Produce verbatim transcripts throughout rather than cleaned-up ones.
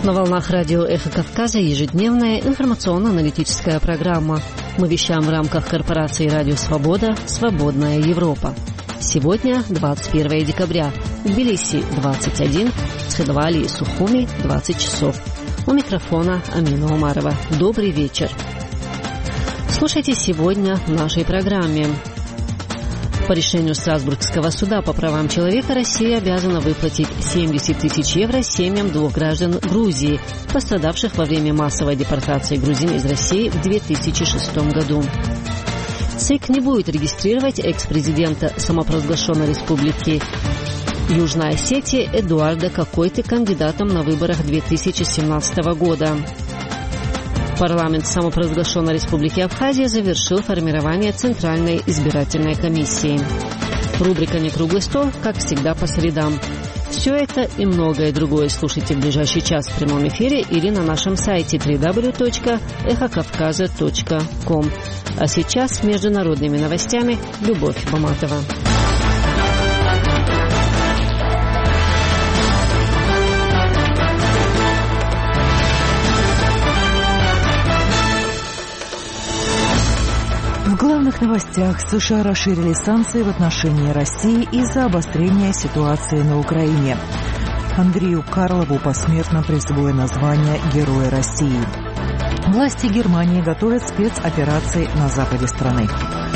На волнах радио «Эхо Кавказа» ежедневная информационно-аналитическая программа. Мы вещаем в рамках корпорации «Радио Свобода. Свободная Европа». Сегодня двадцать первое декабря. В Тбилиси двадцать один, в Цхинвале и Сухуми двадцать часов. У микрофона Амина Умарова. Добрый вечер. Слушайте сегодня в нашей программе. По решению Страсбургского суда по правам человека Россия обязана выплатить семьдесят тысяч евро семьям двух граждан Грузии, пострадавших во время массовой депортации грузин из России в две тысячи шестом году. ЦИК не будет регистрировать экс-президента самопровозглашенной республики Южная Осетия Эдуарда Кокойты кандидатом на выборах две тысячи семнадцатого года. Парламент самопровозглашенной республики Абхазия завершил формирование Центральной избирательной комиссии. Рубрика «Не круглый стол», как всегда, по средам. Все это и многое другое слушайте в ближайший час в прямом эфире или на нашем сайте дабл ю дабл ю дабл ю точка эхо кавказа точка ком. А сейчас с международными новостями Любовь Баматова. В главных новостях: США расширили санкции в отношении России из-за обострения ситуации на Украине. Андрею Карлову посмертно присвоено звание Героя России. Власти Германии готовят спецоперации на западе страны.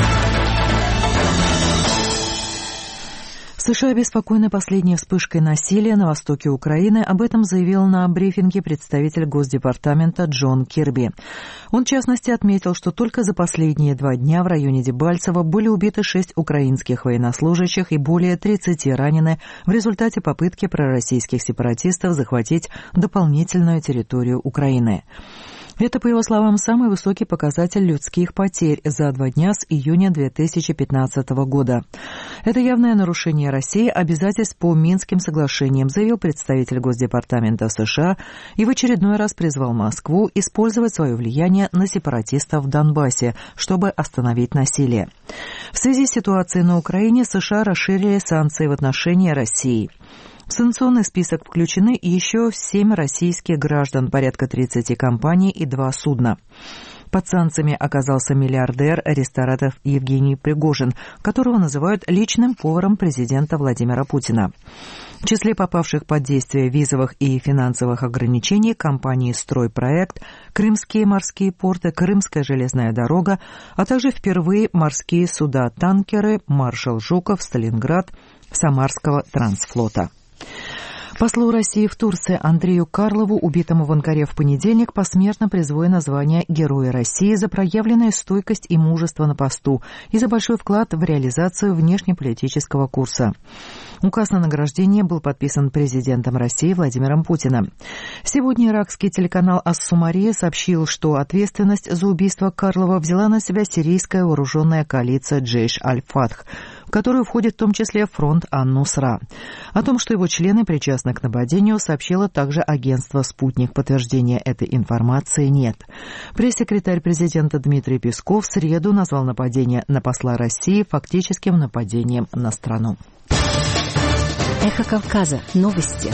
США обеспокоены последней вспышкой насилия на востоке Украины. Об этом заявил на брифинге представитель Госдепартамента Джон Кирби. Он, в частности, отметил, что только за последние два дня в районе Дебальцево были убиты шесть украинских военнослужащих и более тридцати ранены в результате попытки пророссийских сепаратистов захватить дополнительную территорию Украины. Это, по его словам, самый высокий показатель людских потерь за два дня с июня две тысячи пятнадцатого года. Это явное нарушение России обязательств по Минским соглашениям, заявил представитель Госдепартамента США и в очередной раз призвал Москву использовать свое влияние на сепаратистов в Донбассе, чтобы остановить насилие. В связи с ситуацией на Украине США расширили санкции в отношении России. В санкционный список включены еще семь российских граждан, порядка тридцати компаний и два судна. Под санкциями оказался миллиардер ресторатов Евгений Пригожин, которого называют личным поваром президента Владимира Путина. В числе попавших под действие визовых и финансовых ограничений компании «Стройпроект», Крымские морские порты, Крымская железная дорога, а также впервые морские суда-танкеры «Маршал Жуков», «Сталинград», Самарского трансфлота. Послу России в Турции Андрею Карлову, убитому в Анкаре в понедельник, посмертно присвоено звание Героя России за проявленную стойкость и мужество на посту и за большой вклад в реализацию внешнеполитического курса. Указ на награждение был подписан президентом России Владимиром Путиным. Сегодня иракский телеканал «Ас-Сумария» сообщил, что ответственность за убийство Карлова взяла на себя сирийская вооруженная коалиция «Джейш аль-Фатх», в которую входит в том числе фронт Ан-Нусра. О том, что его члены причастны к нападению, сообщило также агентство «Спутник». Подтверждения этой информации нет. Пресс-секретарь президента Дмитрий Песков в среду назвал нападение на посла России фактическим нападением на страну. Эхо Кавказа. Новости.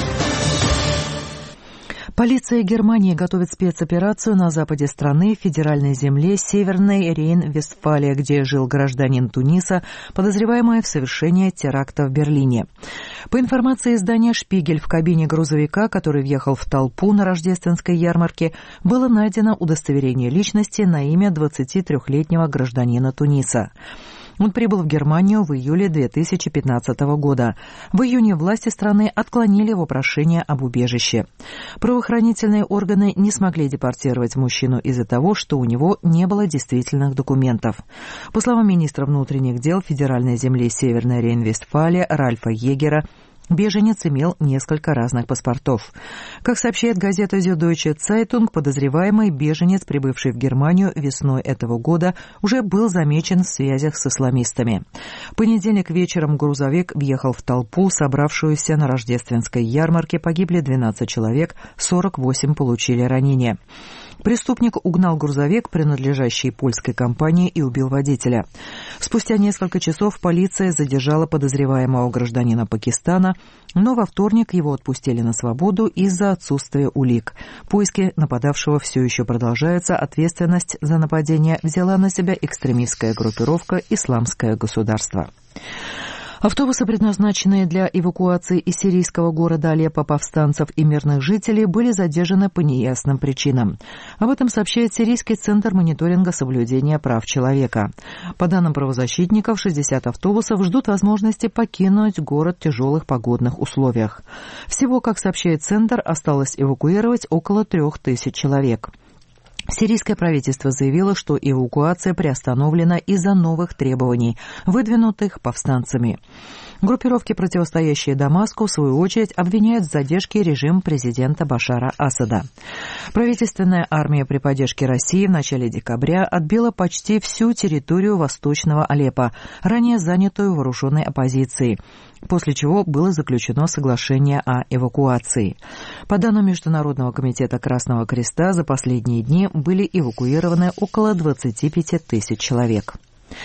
Полиция Германии готовит спецоперацию на западе страны, в федеральной земле Северной Рейн-Вестфалия, где жил гражданин Туниса, подозреваемый в совершении теракта в Берлине. По информации издания «Шпигель», в кабине грузовика, который въехал в толпу на рождественской ярмарке, было найдено удостоверение личности на имя двадцатитрёхлетнего гражданина Туниса. Он прибыл в Германию в июле две тысячи пятнадцатого года. В июне власти страны отклонили его прошение об убежище. Правоохранительные органы не смогли депортировать мужчину из-за того, что у него не было действительных документов. По словам министра внутренних дел федеральной земли Северной Рейн-Вестфалия Ральфа Егера, беженец имел несколько разных паспортов. Как сообщает газета Süddeutsche Zeitung, подозреваемый беженец, прибывший в Германию весной этого года, уже был замечен в связях с исламистами. В понедельник вечером грузовик въехал в толпу, собравшуюся на рождественской ярмарке. Погибли двенадцать человек, сорок восемь получили ранения. Преступник угнал грузовик, принадлежащий польской компании, и убил водителя. Спустя несколько часов полиция задержала подозреваемого гражданина Пакистана, но во вторник его отпустили на свободу из-за отсутствия улик. Поиски нападавшего все еще продолжаются. Ответственность за нападение взяла на себя экстремистская группировка «Исламское государство». Автобусы, предназначенные для эвакуации из сирийского города Алеппо повстанцев и мирных жителей, были задержаны по неясным причинам. Об этом сообщает Сирийский центр мониторинга соблюдения прав человека. По данным правозащитников, шестьдесят автобусов ждут возможности покинуть город в тяжелых погодных условиях. Всего, как сообщает центр, осталось эвакуировать около трех тысяч человек. Сирийское правительство заявило, что эвакуация приостановлена из-за новых требований, выдвинутых повстанцами. Группировки, противостоящие Дамаску, в свою очередь обвиняют в задержке режим президента Башара Асада. Правительственная армия при поддержке России в начале декабря отбила почти всю территорию восточного Алеппо, ранее занятую вооруженной оппозицией, после чего было заключено соглашение о эвакуации. По данным Международного комитета Красного Креста, за последние дни были эвакуированы около двадцати пяти тысяч человек.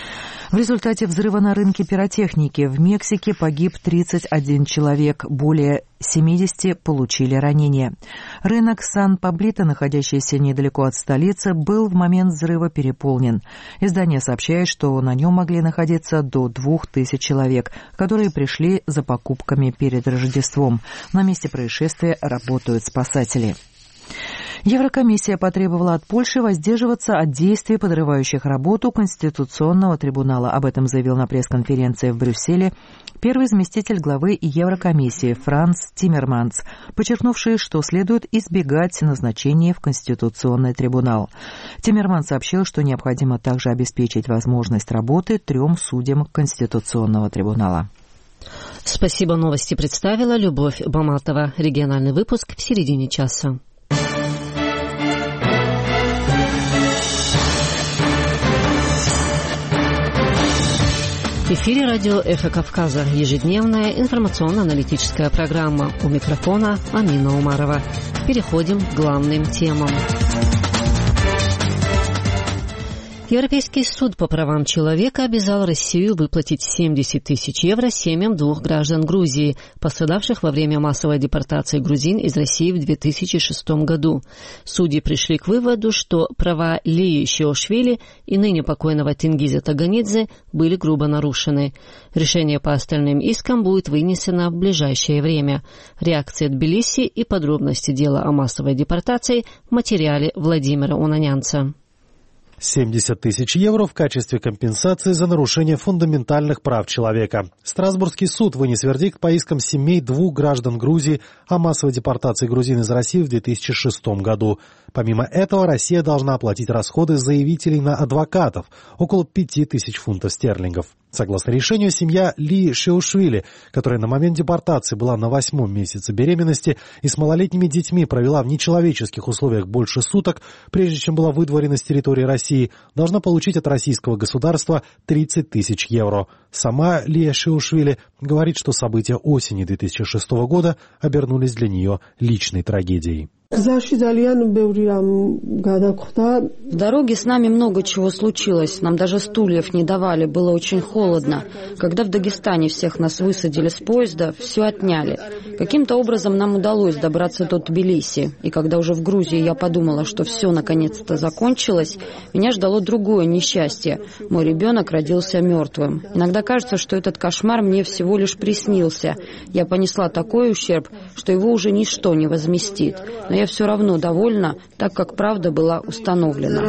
В результате взрыва на рынке пиротехники в Мексике погиб тридцать один человек, более семидесяти получили ранения. Рынок Сан-Паблито, находящийся недалеко от столицы, был в момент взрыва переполнен. Издание сообщает, что на нем могли находиться до двух тысяч человек, которые пришли за покупками перед Рождеством. На месте происшествия работают спасатели. Еврокомиссия потребовала от Польши воздерживаться от действий, подрывающих работу Конституционного трибунала. Об этом заявил на пресс-конференции в Брюсселе первый заместитель главы Еврокомиссии Франц Тиммерманс, подчеркнувший, что следует избегать назначения в Конституционный трибунал. Тиммерманс сообщил, что необходимо также обеспечить возможность работы трем судьям Конституционного трибунала. Спасибо, новости представила Любовь Баматова. Региональный выпуск в середине часа. В эфире радио «Эхо Кавказа». Ежедневная информационно-аналитическая программа. У микрофона Амина Умарова. Переходим к главным темам. Европейский суд по правам человека обязал Россию выплатить семьдесят тысяч евро семьям двух граждан Грузии, пострадавших во время массовой депортации грузин из России в две тысячи шестом году. Судьи пришли к выводу, что права Лии Шиошвили и ныне покойного Тенгиза Таганидзе были грубо нарушены. Решение по остальным искам будет вынесено в ближайшее время. Реакция Тбилиси и подробности дела о массовой депортации в материале Владимира Унанянца. семьдесят тысяч евро в качестве компенсации за нарушение фундаментальных прав человека. Страсбургский суд вынес вердикт по искам семей двух граждан Грузии о массовой депортации грузин из России в две тысячи шестом году. Помимо этого, Россия должна оплатить расходы заявителей на адвокатов – около пяти тысяч фунтов стерлингов. Согласно решению, семья Ли Шиошвили, которая на момент депортации была на восьмом месяце беременности и с малолетними детьми провела в нечеловеческих условиях больше суток, прежде чем была выдворена с территории России, должна получить от российского государства тридцать тысяч евро. Сама Ли Шиошвили говорит, что события осени две тысячи шестого года обернулись для нее личной трагедией. В дороге с нами много чего случилось. Нам даже стульев не давали, было очень холодно. Когда в Дагестане всех нас высадили с поезда, все отняли. Каким-то образом нам удалось добраться до Тбилиси. И когда уже в Грузии я подумала, что все наконец-то закончилось, меня ждало другое несчастье. Мой ребенок родился мертвым. Иногда кажется, что этот кошмар мне всего лишь приснился. Я понесла такой ущерб, что его уже ничто не возместит. Но я все равно довольна, так как правда была установлена.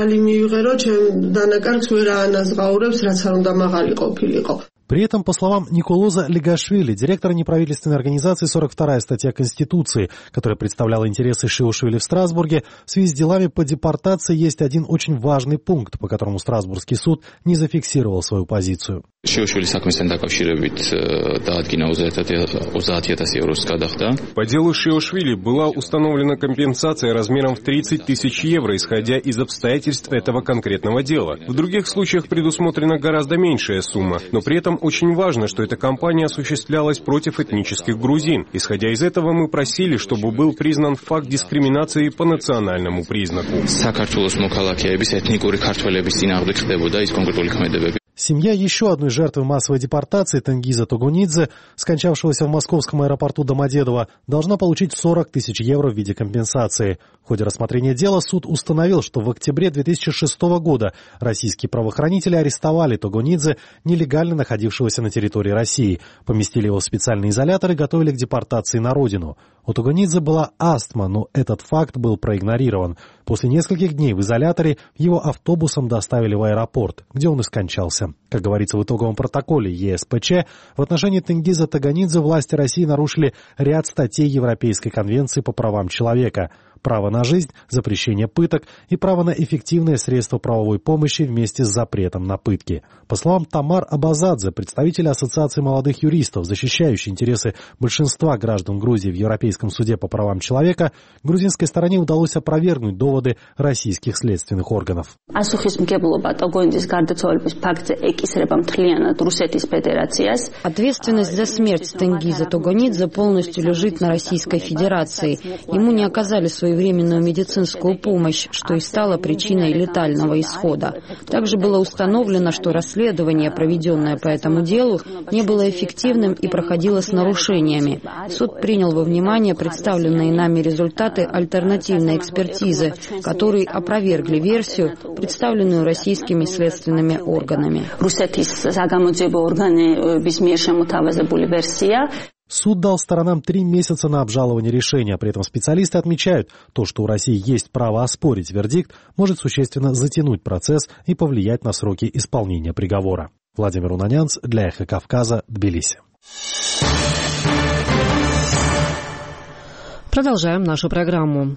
При этом, по словам Николоза Легашвили, директора неправительственной организации «сорок вторая статья Конституции», которая представляла интересы Шиошвили в Страсбурге, в связи с делами по депортации есть один очень важный пункт, по которому Страсбургский суд не зафиксировал свою позицию. По делу Шиошвили была установлена компенсация размером в тридцать тысяч евро, исходя из обстоятельств этого конкретного дела. В других случаях предусмотрена гораздо меньшая сумма, но при этом очень важно, что эта кампания осуществлялась против этнических грузин. Исходя из этого, мы просили, чтобы был признан факт дискриминации по национальному признаку. Семья еще одной жертвы массовой депортации Тенгиза Тогунидзе, скончавшегося в московском аэропорту Домодедово, должна получить сорок тысяч евро в виде компенсации. В ходе рассмотрения дела суд установил, что в октябре две тысячи шестого года российские правоохранители арестовали Тогунидзе, нелегально находившегося на территории России, поместили его в специальный изолятор и готовили к депортации на родину. У Тогунидзе была астма, но этот факт был проигнорирован. После нескольких дней в изоляторе его автобусом доставили в аэропорт, где он и скончался. Как говорится в итоговом протоколе е эс пэ че, в отношении Тенгиза Тогунидзе власти России нарушили ряд статей Европейской конвенции по правам человека: право на жизнь, запрещение пыток и право на эффективное средство правовой помощи вместе с запретом на пытки. По словам Тамар Абазадзе, представителя Ассоциации молодых юристов, защищающей интересы большинства граждан Грузии в Европейском суде по правам человека, грузинской стороне удалось опровергнуть доводы российских следственных органов. Ответственность за смерть Тенгиза Тогунидзе полностью лежит на Российской Федерации. Ему не оказали своевременную медицинскую помощь, что и стало причиной летального исхода. Также было установлено, что расследование, проведенное по этому делу, не было эффективным и проходило с нарушениями. Суд принял во внимание представленные нами результаты альтернативной экспертизы, которые опровергли версию, представленную российскими следственными органами. Суд дал сторонам три месяца на обжалование решения. При этом специалисты отмечают, то, что у России есть право оспорить вердикт, может существенно затянуть процесс и повлиять на сроки исполнения приговора. Владимир Унанянц для Эхо Кавказа, Тбилиси. Продолжаем нашу программу.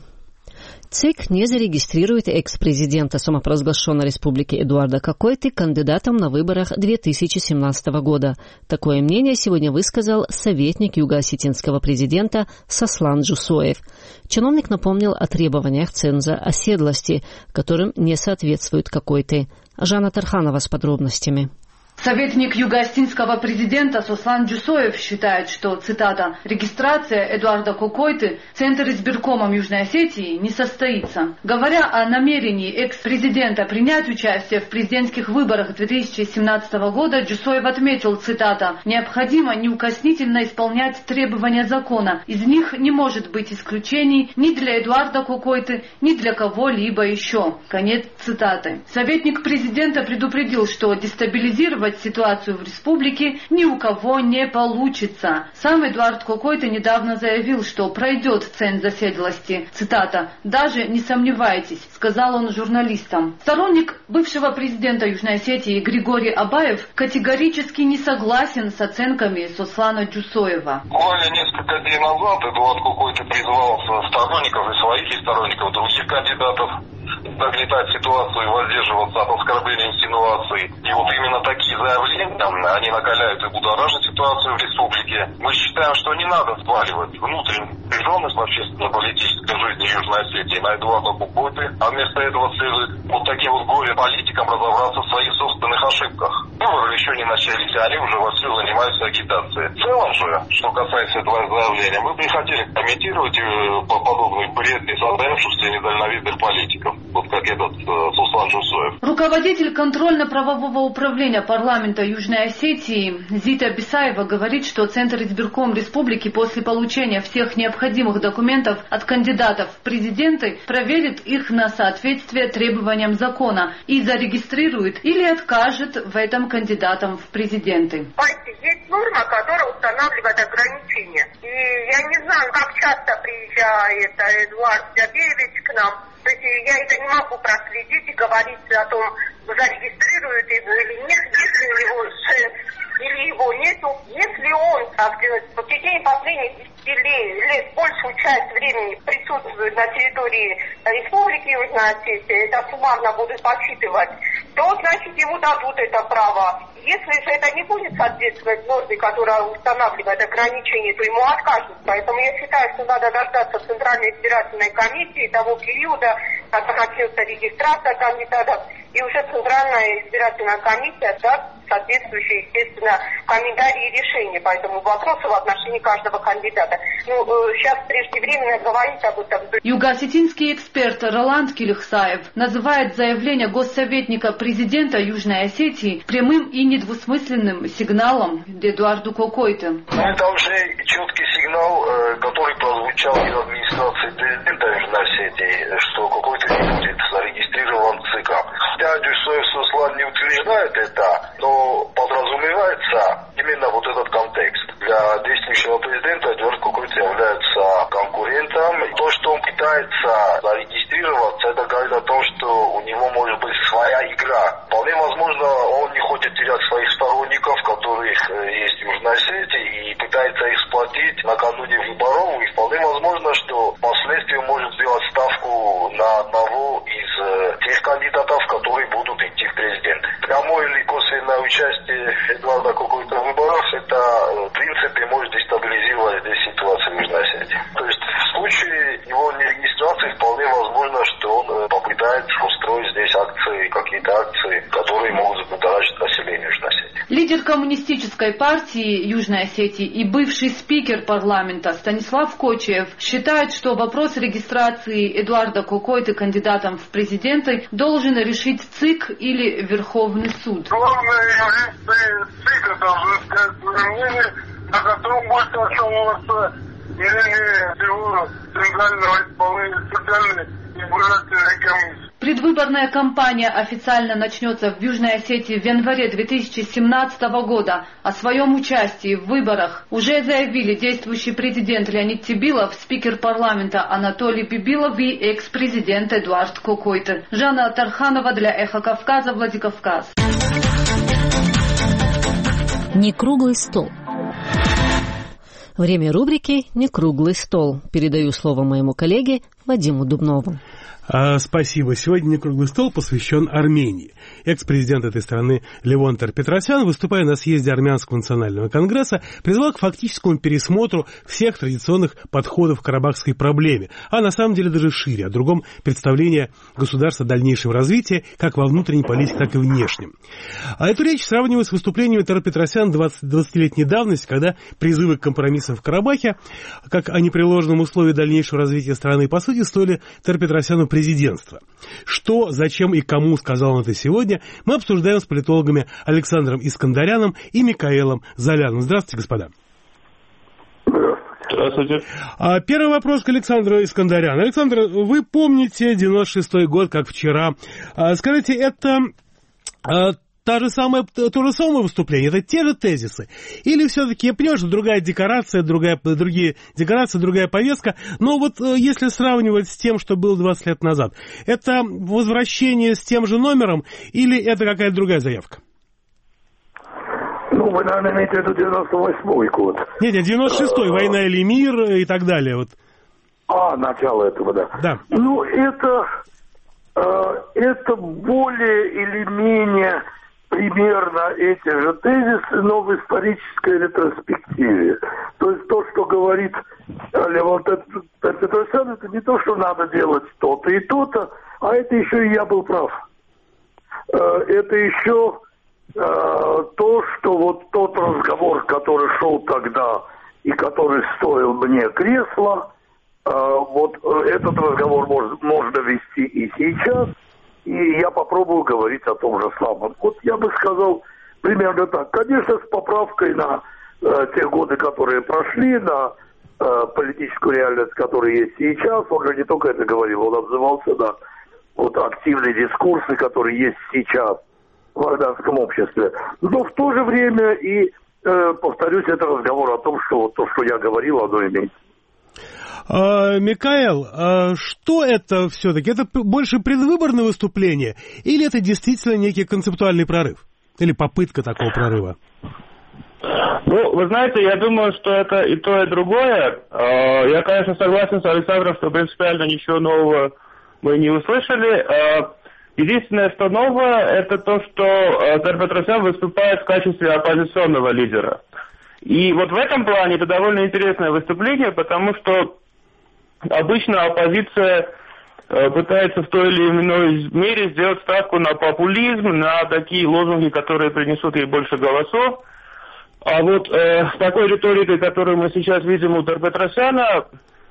ЦИК не зарегистрирует экс-президента самопровозглашенной республики Эдуарда Кокойты кандидатом на выборах две тысячи семнадцатого года. Такое мнение сегодня высказал советник юго-осетинского президента Сослан Джусоев. Чиновник напомнил о требованиях ценза оседлости, которым не соответствует Кокойты. Жанна Тарханова с подробностями. Советник юго-осетинского президента Сослан Джусоев считает, что, цитата, «регистрация Эдуарда Кокойты в Центр избиркомом Южной Осетии не состоится». Говоря о намерении экс-президента принять участие в президентских выборах две тысячи семнадцатого года, Джусоев отметил, цитата, «необходимо неукоснительно исполнять требования закона. Из них не может быть исключений ни для Эдуарда Кокойты, ни для кого-либо еще». Конец цитаты. Советник президента предупредил, что дестабилизировать ситуацию в республике ни у кого не получится. Сам Эдуард Кокойты недавно заявил, что пройдет ценз оседлости. Цитата, «даже не сомневайтесь», сказал он журналистам. Сторонник бывшего президента Южной Осетии Григорий Абаев категорически не согласен с оценками Сослана Джусоева. Буквально несколько дней назад Эдуард Кокойты призвал сторонников и своих, и сторонников других кандидатов нагнетать ситуацию и воздерживаться от оскорблений, инсинуаций. И вот именно такие заявления, они накаляют и будоражат ситуацию в республике. Мы считаем, что не надо сваливать внутреннюю напряженность в общественно-политической жизни Южной Осетии на Эдуарда Кокойты, а вместо этого следует вот таким вот горе-политикам разобраться в своих собственных ошибках. Выборы еще не начались, а они уже вовсю занимаются агитацией. В целом же, что касается этого заявления, мы бы не хотели комментировать по подобный бред несостоявшихся и недальновидных политиков. Вот как этот э, Сослан Джусоев. Руководитель контрольно-правового управления парламента Южной Осетии Зита Бисаева говорит, что Центр избирком республики после получения всех необходимых документов от кандидатов в президенты проверит их на соответствие требованиям закона и зарегистрирует или откажет в этом кандидатам в президенты. Есть норма, которая устанавливает ограничения. И я не знаю, как часто приезжает Эдуард Сергеевич к нам. То есть я это не могу проследить и говорить о том, зарегистрируют его или нет, если у него или его нету. Если он в течение последних десяти лет большую часть времени присутствует на территории Республики Южная Осетия, это суммарно будут подсчитывать то, значит, ему дадут это право. Если же это не будет соответствовать норме, которая устанавливает ограничения, то ему откажут. Поэтому я считаю, что надо дождаться Центральной избирательной комиссии того периода, когда начнется регистрация кандидатов, и уже Центральная избирательная комиссия даст соответствующие, естественно, комментарии и решения по этому вопросу в отношении каждого кандидата. Ну, сейчас преждевременно говорить об этом. Юго-осетинский эксперт Роланд Килихсаев называет заявление госсоветника президента Южной Осетии прямым и недвусмысленным сигналом Эдуарду Кокойте. Это уже четкий сигнал, который прозвучал из администрации президента Южной Осетии, что Кокойте не будет зарегистрирован в ЦИК. Хотя Дюсоев Суслан не утверждает это, но подразумевается именно вот этот контекст. Для действующего президента Эдуард Кокойте является конкурентом. То, что он пытается зарегистрироваться, это говорит о том, что у него может быть своя игра. Вполне возможно, он не хочет терять своих сторонников, которых есть в Южной Осетии, и пытается их сплотить накануне выборов. И вполне возможно, что впоследствии может сделать ставку на одного из тех кандидатов, которые будут идти в президенты. Прямое или косвенное участие Эдуарда Кокойте в выборах, это в принципе может дестабилизировать здесь ситуацию в Южной Осетии. То есть в случае его нерегистрации вполне возможно, что он попытается устроить здесь акции, какие-то акции, которые могут взбудоражить население Южной Осетии. Лидер коммунистической партии Южной Осетии и бывший спикер парламента Станислав Кочиев считает, что вопрос регистрации Эдуарда Кокойте кандидатом в президенты должен решить ЦИК или Верховный суд. Главные юристы ЦИКа должны сказать свое мнение, на котором больше основываться или всего Центрального исполнительной избирательной комиссии. Предвыборная кампания официально начнется в Южной Осетии в январе две тысячи семнадцатого года. О своем участии в выборах уже заявили действующий президент Леонид Тибилов, спикер парламента Анатолий Бибилов и экс-президент Эдуард Кокойте. Жанна Тарханова для Эхо Кавказа, Владикавказ. Некруглый стол. Время рубрики «Некруглый стол». Передаю слово моему коллеге Вадиму Дубнову. А, спасибо. Сегодня «Некруглый стол» посвящен Армении. Экс-президент этой страны Левон Тер-Петросян, выступая на съезде Армянского национального конгресса, призвал к фактическому пересмотру всех традиционных подходов к карабахской проблеме, а на самом деле даже шире, о другом представлении государства о дальнейшем развитии, как во внутренней политике, так и внешнем. А эту речь сравнивают с выступлениями Тер-Петросян двадцатилетней давности, когда призывы к компромиссам в Карабахе, как о непреложном условии дальнейшего развития страны, по сути, стоили Тер-Петросяну президентства. Что, зачем и кому сказал он это сегодня, мы обсуждаем с политологами Александром Искандаряном и Микаэлом Золяном. Здравствуйте, господа. Здравствуйте. А, первый вопрос к Александру Искандаряну. Александр, вы помните девяносто шестой год, как вчера. А, скажите, это... А, Та же самая, то же самое выступление, это те же тезисы? Или все-таки, я понимаю, что другая декорация, другая, другие декорации, другая повестка, но вот если сравнивать с тем, что было двадцать лет назад, это возвращение с тем же номером или это какая-то другая заявка? Ну, вы, наверное, имеете в виду девяносто восьмой год. Нет, нет, девяносто шестой, «Война или мир» и так далее. Вот. А, начало этого, да. Да. Ну, это, это более или менее... примерно эти же тезисы, но в исторической ретроспективе. То есть то, что говорит Левон Тер-Петросян, это не то, что надо делать то-то и то-то, а это еще и я был прав. Это еще то, что вот тот разговор, который шел тогда и который стоил мне кресла, вот этот разговор можно вести и сейчас. И я попробую говорить о том же самом. Вот я бы сказал примерно так. Конечно, с поправкой на э, те годы, которые прошли, на э, политическую реальность, которая есть сейчас. Он же не только это говорил, он отзывался на вот, активные дискурсы, которые есть сейчас в гражданском обществе. Но в то же время и, э, повторюсь, это разговор о том, что то, что я говорил, оно имеет. А, Микаэл, а что это все-таки? Это больше предвыборное выступление или это действительно некий концептуальный прорыв? Или попытка такого прорыва? Ну, вы знаете, я думаю, что это и то, и другое. Я, конечно, согласен с Александром, что принципиально ничего нового мы не услышали. Единственное, что новое, это то, что Тер-Петросян выступает в качестве оппозиционного лидера. И вот в этом плане это довольно интересное выступление, потому что обычно оппозиция пытается в той или иной мере сделать ставку на популизм, на такие лозунги, которые принесут ей больше голосов. А вот э, с такой риторикой, которую мы сейчас видим у Тер-Петросяна,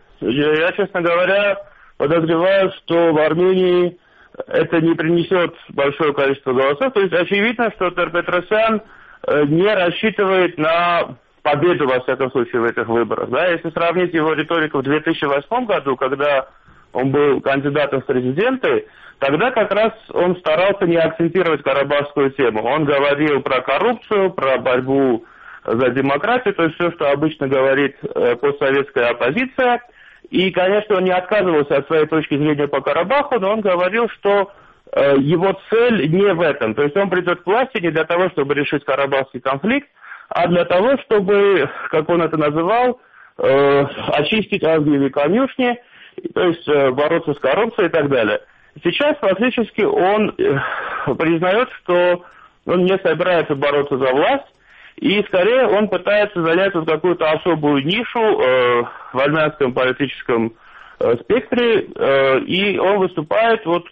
я, честно говоря, подозреваю, что в Армении это не принесет большое количество голосов. То есть очевидно, что Тер-Петросян не рассчитывает на победу, во всяком случае, в этих выборах. Да? Если сравнить его риторику в две тысячи восьмом году, когда он был кандидатом в президенты, тогда как раз он старался не акцентировать карабахскую тему. Он говорил про коррупцию, про борьбу за демократию, то есть все, что обычно говорит э, постсоветская оппозиция. И, конечно, он не отказывался от своей точки зрения по Карабаху, но он говорил, что э, его цель не в этом. То есть он придет к власти не для того, чтобы решить карабахский конфликт, а для того, чтобы, как он это называл, э, очистить Авгиевы конюшни, то есть э, бороться с коррупцией и так далее. Сейчас фактически он э, признает, что он не собирается бороться за власть, и скорее он пытается занять вот какую-то особую нишу э, в армянском политическом э, спектре, э, и он выступает вот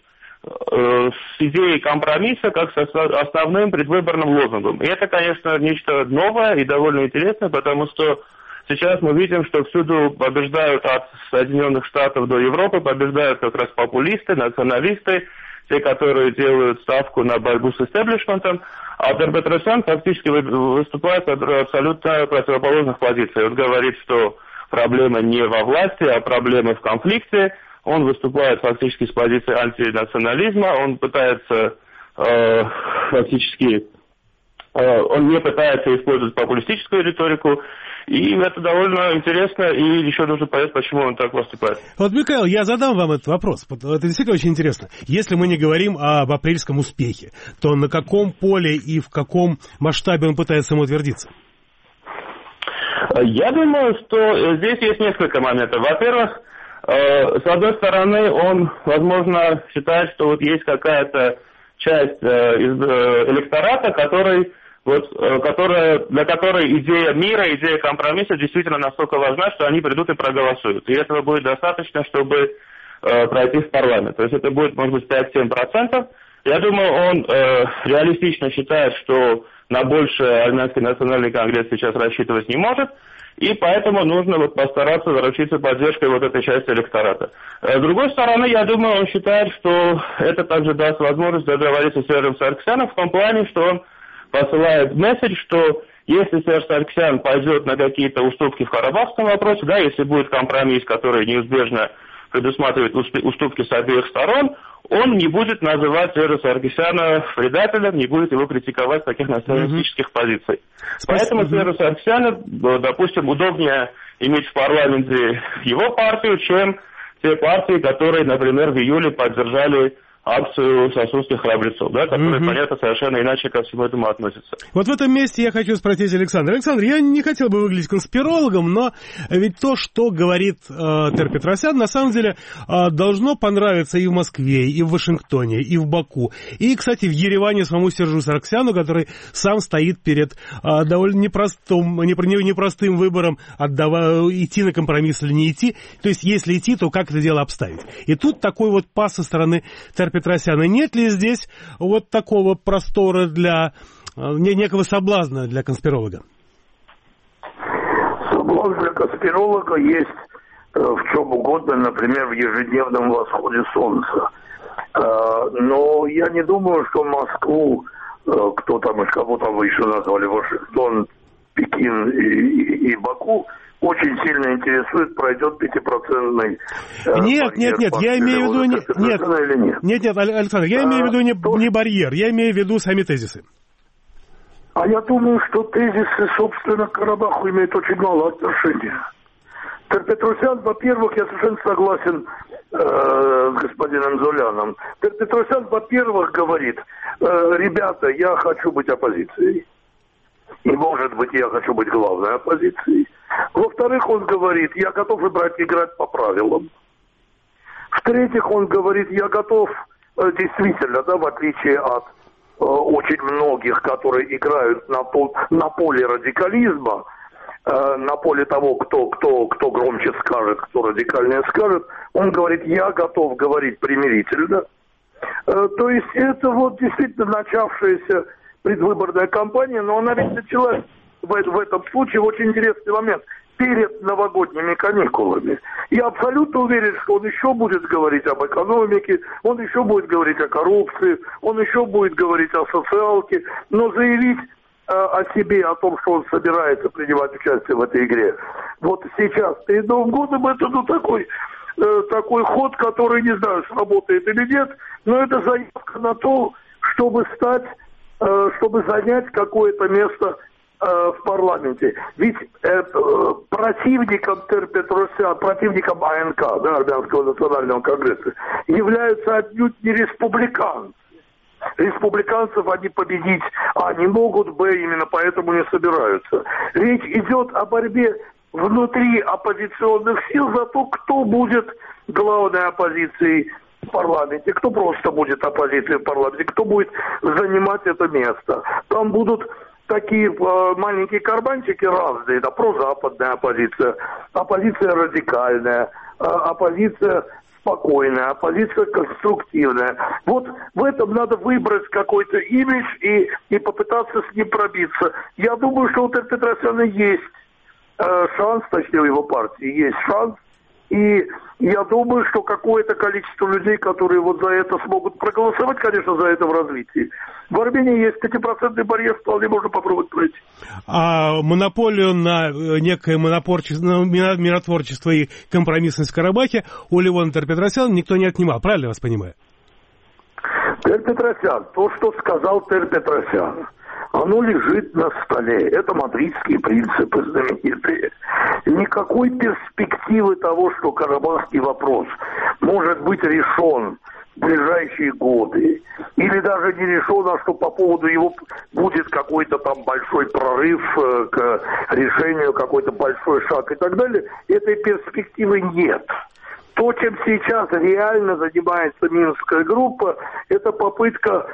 э, с идеей компромисса как с основным предвыборным лозунгом. И это, конечно, нечто новое и довольно интересное, потому что сейчас мы видим, что всюду побеждают от Соединенных Штатов до Европы, побеждают как раз популисты, националисты, те, которые делают ставку на борьбу с истеблишментом, а Тер-Петросян фактически выступает от абсолютно противоположных позиций. Он говорит, что проблема не во власти, а проблема в конфликте. Он выступает фактически с позиции антинационализма, он пытается э, фактически, э, он не пытается использовать популистическую риторику. И это довольно интересно, и еще нужно понять, почему он так выступает. Вот, Михаил, я задам вам этот вопрос. Это действительно очень интересно. Если мы не говорим об апрельском успехе, то на каком поле и в каком масштабе он пытается самоутвердиться? Я думаю, что здесь есть несколько моментов. Во-первых, с одной стороны, он, возможно, считает, что вот есть какая-то часть из электората, который... Вот, которая, для которой идея мира, идея компромисса действительно настолько важна, что они придут и проголосуют. И этого будет достаточно, чтобы э, пройти в парламент. То есть это будет, может быть, пять-семь процентов. Я думаю, он э, реалистично считает, что на большее Армянский национальный конгресс сейчас рассчитывать не может. И поэтому нужно вот постараться заручиться поддержкой вот этой части электората. С другой стороны, я думаю, он считает, что это также даст возможность договориться с Сержем Сарксяном в том плане, что он посылает месседж, что если Серж Сарксян пойдет на какие-то уступки в карабахском вопросе, да, если будет компромисс, который неизбежно предусматривает уступки с обеих сторон, он не будет называть Сержа Сарксяна предателем, не будет его критиковать с таких националистических mm-hmm. позиций. Спасибо. Поэтому Сержу Сарксяну, допустим, удобнее иметь в парламенте его партию, чем те партии, которые, например, в июле поддержали акцию сосудских храбрецов, да, которые, угу. понятно, совершенно иначе ко всему этому относятся. Вот в этом месте я хочу спросить Александра. Александр, я не хотел бы выглядеть конспирологом, но ведь то, что говорит э, Тер-Петросян, на самом деле э, должно понравиться и в Москве, и в Вашингтоне, и в Баку. И, кстати, в Ереване самому Сержу Сарксяну, который сам стоит перед э, довольно непростым, непростым выбором, отдавая, идти на компромисс или не идти. То есть, если идти, то как это дело обставить? И тут такой вот пас со стороны Тер Петросяна. Нет ли здесь вот такого простора для некого соблазна для конспиролога? Соблазн для конспиролога есть в чем угодно, например, в ежедневном восходе солнца. Но я не думаю, что Москву, кто там, кого там вы еще назвали, Вашингтон, Пекин и, и, и Баку, очень сильно интересует, пройдет пятипроцентный э, Нет, нет, нет, я имею в виду... Не, нет, нет, нет, нет, Александр, я а, имею в виду не, то... не барьер, я имею в виду сами тезисы. А я думаю, что тезисы, собственно, к Карабаху имеют очень мало отношения. Тер-Петросян, во-первых, я совершенно согласен э, с господином Золяном. Тер-Петросян, во-первых, говорит, э, ребята, я хочу быть оппозицией. И, может быть, я хочу быть главной оппозицией. Во-вторых, он говорит, я готов играть, играть по правилам. В-третьих, он говорит, я готов действительно, да, в отличие от э, очень многих, которые играют на, пол, на поле радикализма, э, на поле того, кто, кто, кто громче скажет, кто радикальнее скажет, он говорит, я готов говорить примирительно. Э, то есть это вот действительно начавшаяся предвыборная кампания, но она ведь началась в, в этом случае очень интересный момент. Перед новогодними каникулами. Я абсолютно уверен, что он еще будет говорить об экономике, он еще будет говорить о коррупции, он еще будет говорить о социалке, но заявить э, о себе, о том, что он собирается принимать участие в этой игре. Вот сейчас, перед Новым годом, это ну, такой, э, такой ход, который, не знаю, сработает или нет, но это заявка на то, чтобы стать, э, чтобы занять какое-то место в парламенте. Ведь э, противником Тер-Петросян, противником АНК, да, Армянского национального конгресса, являются отнюдь не республиканцы. Республиканцев они победить А не могут, Б именно поэтому не собираются. Речь идет о борьбе внутри оппозиционных сил за то, кто будет главной оппозицией в парламенте, кто просто будет оппозицией в парламенте, кто будет занимать это место. Там будут такие э, маленькие карманчики разные, да, прозападная оппозиция, оппозиция радикальная, э, оппозиция спокойная, оппозиция конструктивная. Вот в этом надо выбрать какой-то имидж и, и попытаться с ним пробиться. Я думаю, что у Тер-Петросяна есть э, шанс, точнее у его партии есть шанс, и я думаю, что какое-то количество людей, которые вот за это смогут проголосовать, конечно, за это в развитии. В Армении есть пятипроцентный барьер, вполне можно попробовать пройти. А монополию на некое монопорчество, миротворчество и компромиссность в Карабахе у Левона Тер-Петросяна никто не отнимал, правильно я вас понимаю? Тер-Петросян, то, что сказал Тер-Петросян, оно лежит на столе. Это мадридские принципы знаменитые. Никакой перспективы того, что карабахский вопрос может быть решен в ближайшие годы, или даже не решен, а что по поводу его будет какой-то там большой прорыв к решению, какой-то большой шаг и так далее, этой перспективы нет. То, чем сейчас реально занимается Минская группа, это попытка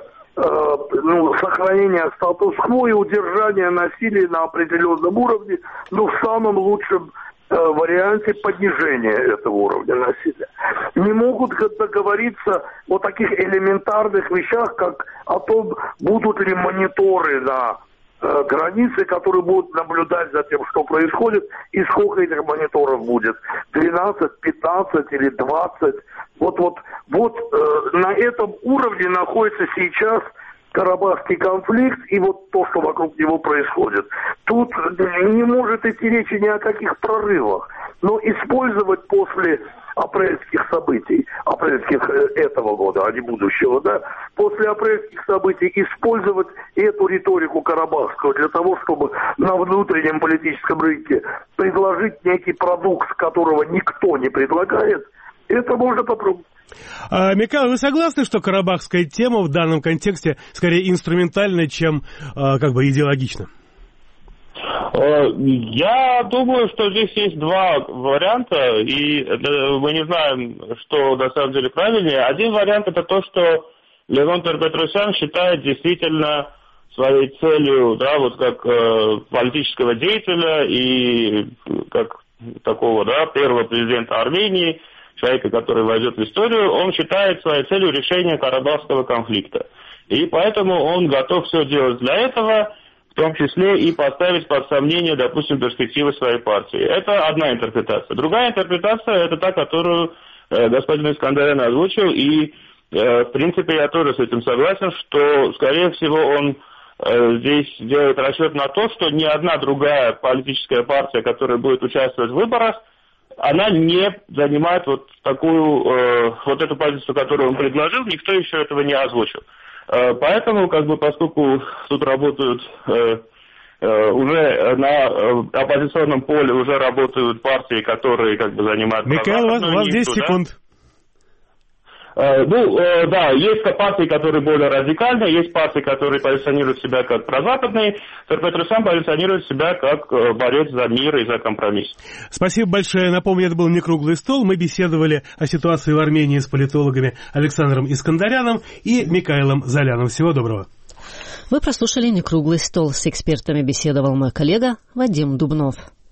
ну, сохранение статус-кво и удержание насилия на определенном уровне, но в самом лучшем э, варианте понижения этого уровня насилия. Не могут договориться о таких элементарных вещах, как о том, будут ли мониторы на э, границе, которые будут наблюдать за тем, что происходит, и сколько этих мониторов будет. двенадцать, пятнадцать или двадцать. Вот, вот, вот э, на этом уровне находится сейчас карабахский конфликт и вот то, что вокруг него происходит. Тут не может идти речи ни о каких прорывах, но использовать после апрельских событий, апрельских этого года, а не будущего, да, после апрельских событий использовать эту риторику карабахского для того, чтобы на внутреннем политическом рынке предложить некий продукт, которого никто не предлагает, это можно попробовать. А, Микаэл, вы согласны, что карабахская тема в данном контексте скорее инструментальна, чем а, как бы идеологична? Я думаю, что здесь есть два варианта, и мы не знаем, что на самом деле правильнее. Один вариант – это то, что Левон Тер-Петросян считает действительно своей целью, да, вот как э, политического деятеля и как такого, да, первого президента Армении, человека, который войдет в историю, он считает своей целью решение карабахского конфликта. И поэтому он готов все делать для этого, в том числе и поставить под сомнение, допустим, перспективы своей партии. Это одна интерпретация. Другая интерпретация – это та, которую э, господин Искандарян озвучил, и, э, в принципе, я тоже с этим согласен, что, скорее всего, он э, здесь делает расчет на то, что ни одна другая политическая партия, которая будет участвовать в выборах, она не занимает вот такую, э, вот эту позицию, которую он предложил, никто еще этого не озвучил. Э, поэтому, как бы, поскольку тут работают, э, э, уже на э, оппозиционном поле уже работают партии, которые, как бы, занимают... Микаэл, у вас, у вас десять секунд. Ну, да, есть партии, которые более радикальные, есть партии, которые позиционируют себя как прозападные. Сэр-Петросян позиционирует себя как борец за мир и за компромисс. Спасибо большое. Напомню, это был не круглый стол. Мы беседовали о ситуации в Армении с политологами Александром Искандаряном и Микаэлом Золяном. Всего доброго. Вы прослушали «Не круглый стол». С экспертами беседовал мой коллега Вадим Дубнов.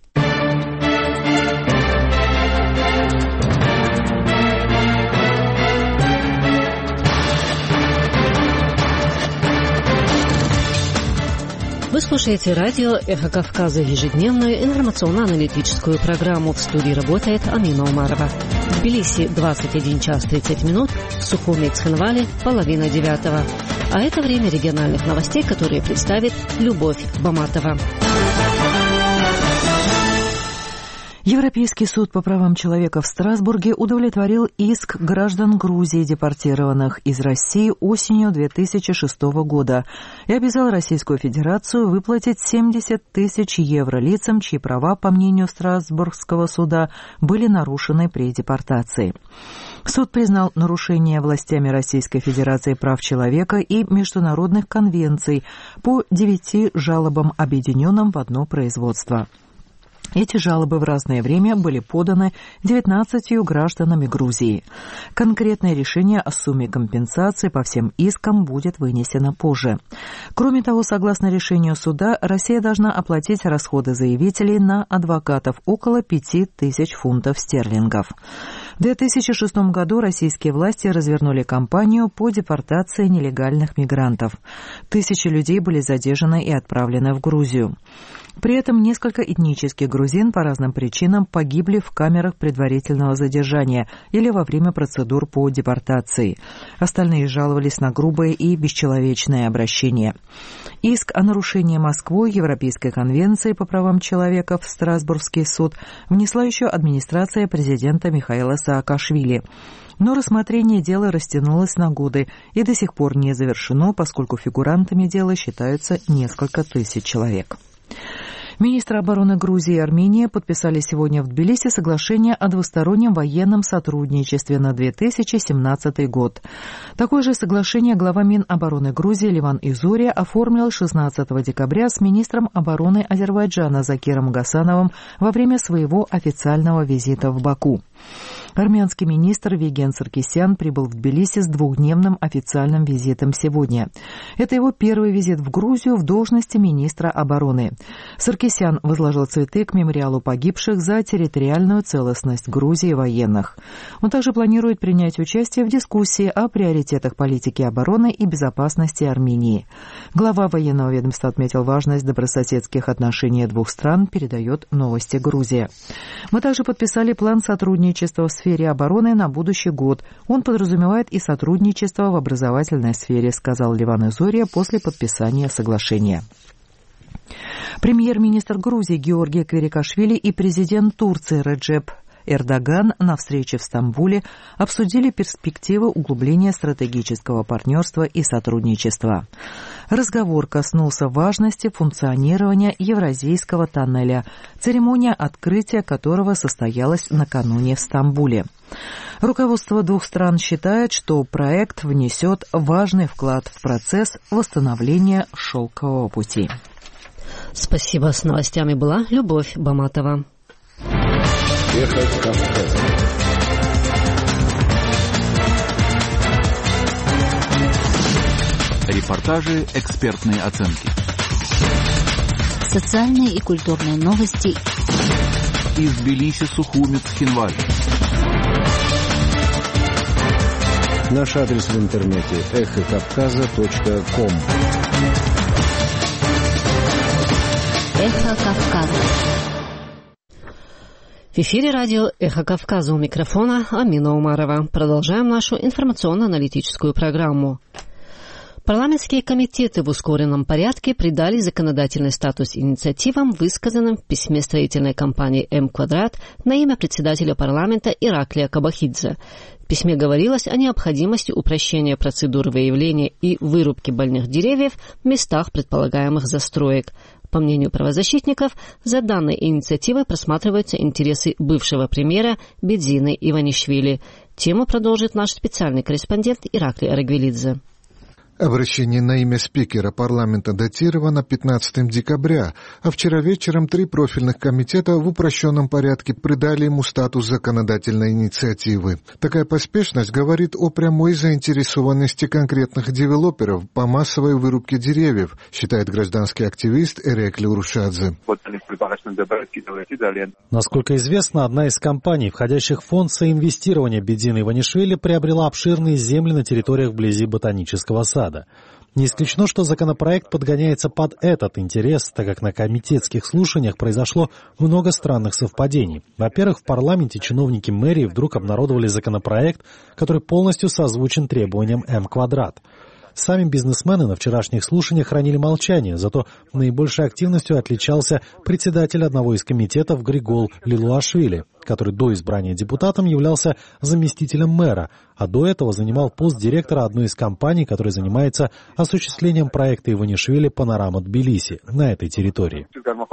Вы слушаете радио «Эхо Кавказа», ежедневную информационно-аналитическую программу. В студии работает Амина Умарова. В Тбилиси двадцать один час тридцать минут, в Сухуми и Цхинвале половина девятого. А это время региональных новостей, которые представит Любовь Баматова. Европейский суд по правам человека в Страсбурге удовлетворил иск граждан Грузии, депортированных из России осенью две тысячи шестого года, и обязал Российскую Федерацию выплатить семьдесят тысяч евро лицам, чьи права, по мнению Страсбургского суда, были нарушены при депортации. Суд признал нарушение властями Российской Федерации прав человека и международных конвенций по девяти жалобам, объединенным в одно производство. Эти жалобы в разное время были поданы девятнадцатью гражданами Грузии. Конкретное решение о сумме компенсации по всем искам будет вынесено позже. Кроме того, согласно решению суда, Россия должна оплатить расходы заявителей на адвокатов около пяти тысяч фунтов стерлингов. В две тысячи шестом году российские власти развернули кампанию по депортации нелегальных мигрантов. Тысячи людей были задержаны и отправлены в Грузию. При этом несколько этнических грузин по разным причинам погибли в камерах предварительного задержания или во время процедур по депортации. Остальные жаловались на грубое и бесчеловечное обращение. Иск о нарушении Москвой Европейской конвенции по правам человека в Страсбургский суд внесла еще администрация президента Михаила Саакашвили. Но рассмотрение дела растянулось на годы и до сих пор не завершено, поскольку фигурантами дела считаются несколько тысяч человек. Министры обороны Грузии и Армении подписали сегодня в Тбилиси соглашение о двустороннем военном сотрудничестве на две тысячи семнадцатый год. Такое же соглашение глава Минобороны Грузии Леван Изурия оформил шестнадцатого декабря с министром обороны Азербайджана Закиром Гасановым во время своего официального визита в Баку. Армянский министр Виген Саркисян прибыл в Тбилиси с двухдневным официальным визитом сегодня. Это его первый визит в Грузию в должности министра обороны. Саркисян возложил цветы к мемориалу погибших за территориальную целостность Грузии военных. Он также планирует принять участие в дискуссии о приоритетах политики обороны и безопасности Армении. Глава военного ведомства отметил важность добрососедских отношений двух стран, передает Новости Грузия. Мы также подписали план сотрудничества в сфере обороны на будущий год. Он подразумевает и сотрудничество в образовательной сфере, сказал Леван Изурия после подписания соглашения. Премьер-министр Грузии Георгий Кверикашвили и президент Турции Реджеп Эрдоган на встрече в Стамбуле обсудили перспективы углубления стратегического партнерства и сотрудничества. Разговор коснулся важности функционирования Евразийского тоннеля, церемония открытия которого состоялась накануне в Стамбуле. Руководство двух стран считает, что проект внесет важный вклад в процесс восстановления шелкового пути. Спасибо. С новостями была Любовь Баматова. Эхо Кавказа. Репортажи, экспертные оценки. Социальные и культурные новости. Из Тбилиси, Сухуми, Цхинвали. Наш адрес в интернете эхо кавказа точка ком. Эхо Кавказа. В эфире радио «Эхо Кавказа», у микрофона Амина Умарова. Продолжаем нашу информационно-аналитическую программу. Парламентские комитеты в ускоренном порядке придали законодательный статус инициативам, высказанным в письме строительной компании «М-Квадрат» на имя председателя парламента Ираклия Кабахидзе. В письме говорилось о необходимости упрощения процедуры выявления и вырубки больных деревьев в местах предполагаемых застроек. По мнению правозащитников, за данной инициативой просматриваются интересы бывшего премьера Бедзины Иванишвили. Тему продолжит наш специальный корреспондент Ираклий Арагвелидзе. Обращение на имя спикера парламента датировано пятнадцатого декабря, а вчера вечером три профильных комитета в упрощенном порядке придали ему статус законодательной инициативы. Такая поспешность говорит о прямой заинтересованности конкретных девелоперов по массовой вырубке деревьев, считает гражданский активист Эрекли Урушадзе. Насколько известно, одна из компаний, входящих в фонд соинвестирования Бедзина Иванишвили, приобрела обширные земли на территориях вблизи ботанического сада. Не исключено, что законопроект подгоняется под этот интерес, так как на комитетских слушаниях произошло много странных совпадений. Во-первых, в парламенте чиновники мэрии вдруг обнародовали законопроект, который полностью созвучен требованиям М-квадрат. Сами бизнесмены на вчерашних слушаниях хранили молчание, зато наибольшей активностью отличался председатель одного из комитетов Григол Лилуашвили, который до избрания депутатом являлся заместителем мэра, а до этого занимал пост директора одной из компаний, которая занимается осуществлением проекта Иванишвили «Панорама Тбилиси» на этой территории.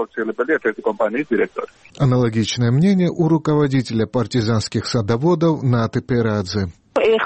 Аналогичное мнение у руководителя партизанских садоводов Наты Перадзе.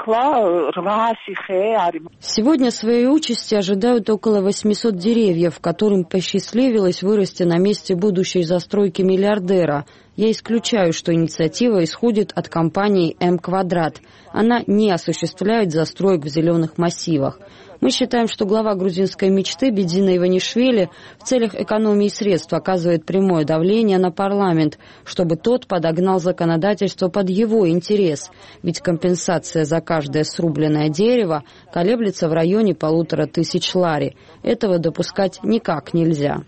Сегодня своей участи ожидают около восьмисот деревьев, которым посчастливилось вырасти на месте будущей застройки миллиардера. Я исключаю, что инициатива исходит от компании М-квадрат. Она не осуществляет застроек в зеленых массивах. Мы считаем, что глава грузинской мечты Бедзина Иванишвили в целях экономии средств оказывает прямое давление на парламент, чтобы тот подогнал законодательство под его интерес. Ведь компенсация за каждое срубленное дерево колеблется в районе полутора тысяч лари. Этого допускать никак нельзя.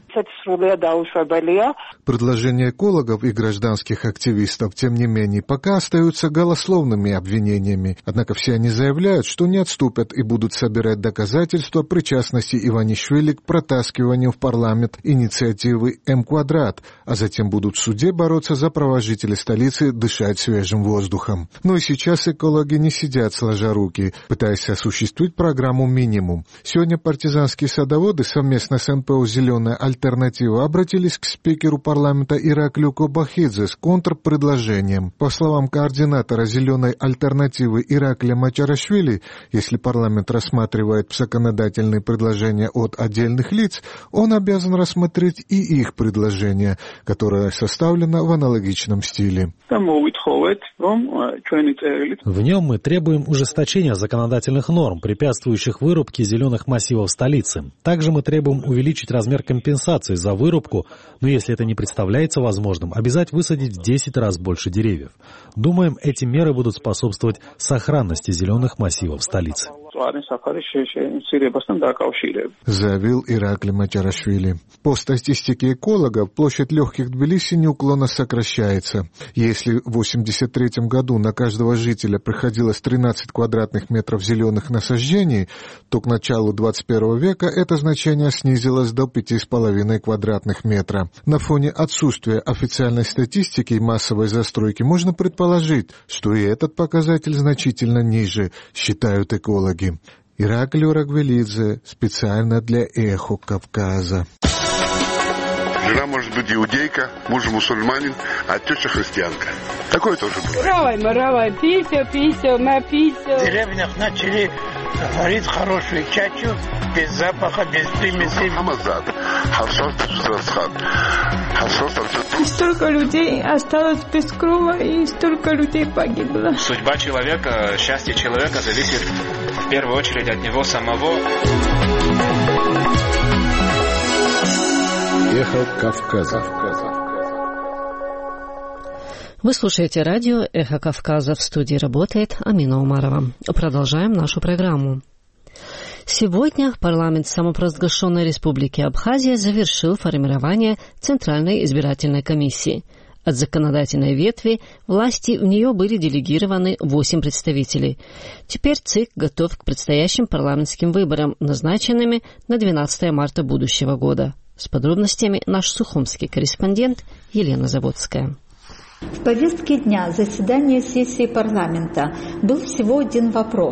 Предложения экологов и гражданских активистов, тем не менее, пока остаются голословными обвинениями. Однако все они заявляют, что не отступят и будут собирать доказательства причастности Иванишвили к протаскиванию в парламент инициативы М-квадрат, а затем будут в суде бороться за права жителей столицы дышать свежим воздухом. Но и сейчас экологи не сидят сложа руки, пытаясь осуществить программу «Минимум». Сегодня партизанские садоводы совместно с эн пэ о «Зеленая альтернатива» обратились к спикеру парламента Ираклию Кобахидзе с контрпредложением. По словам координатора «Зеленой альтернативы» Ираклия Мачарашвили, если парламент рассматривает законодательные предложения от отдельных лиц, он обязан рассмотреть и их предложение, которое составлено в аналогичном стиле. В нем мы требуем ужесточения законодательных норм, препятствующих вырубке зеленых массивов столицы. Также мы требуем увеличить размер компенсации за вырубку, но если это не представляется возможным, обязать высадить в десять раз больше деревьев. Думаем, эти меры будут способствовать сохранности зеленых массивов столицы. Заявил Ираклий Мачарашвили. По статистике экологов, площадь легких Тбилиси неуклонно сокращается. Если в восемьдесят третьем году на каждого жителя приходилось тринадцать квадратных метров зеленых насаждений, то к началу двадцать первого века это значение снизилось до пяти с половиной квадратных метра. На фоне отсутствия официальной статистики и массовой застройки можно предположить, что и этот показатель значительно ниже, считают экологи. Ираклий Арагвелидзе специально для «Эхо Кавказа». Жена может быть иудейка, муж мусульманин, а теща христианка. Такое тоже было. Равай, маравай, пися, пися, на пися. В деревнях начали варить хорошую чачу, без запаха, без примесей. И столько людей осталось без крова, и столько людей погибло. Судьба человека, счастье человека зависит в первую очередь от него самого. Эхо Кавказа. Вы слушаете радио «Эхо Кавказа». В студии работает Амина Умарова. Продолжаем нашу программу. Сегодня парламент самопровозглашенной республики Абхазия завершил формирование Центральной избирательной комиссии. От законодательной ветви власти в нее были делегированы восемь представителей. Теперь ЦИК готов к предстоящим парламентским выборам, назначенными на двенадцатое марта будущего года. С подробностями наш сухумский корреспондент Елена Заводская. В повестке дня заседания сессии парламента был всего один вопрос –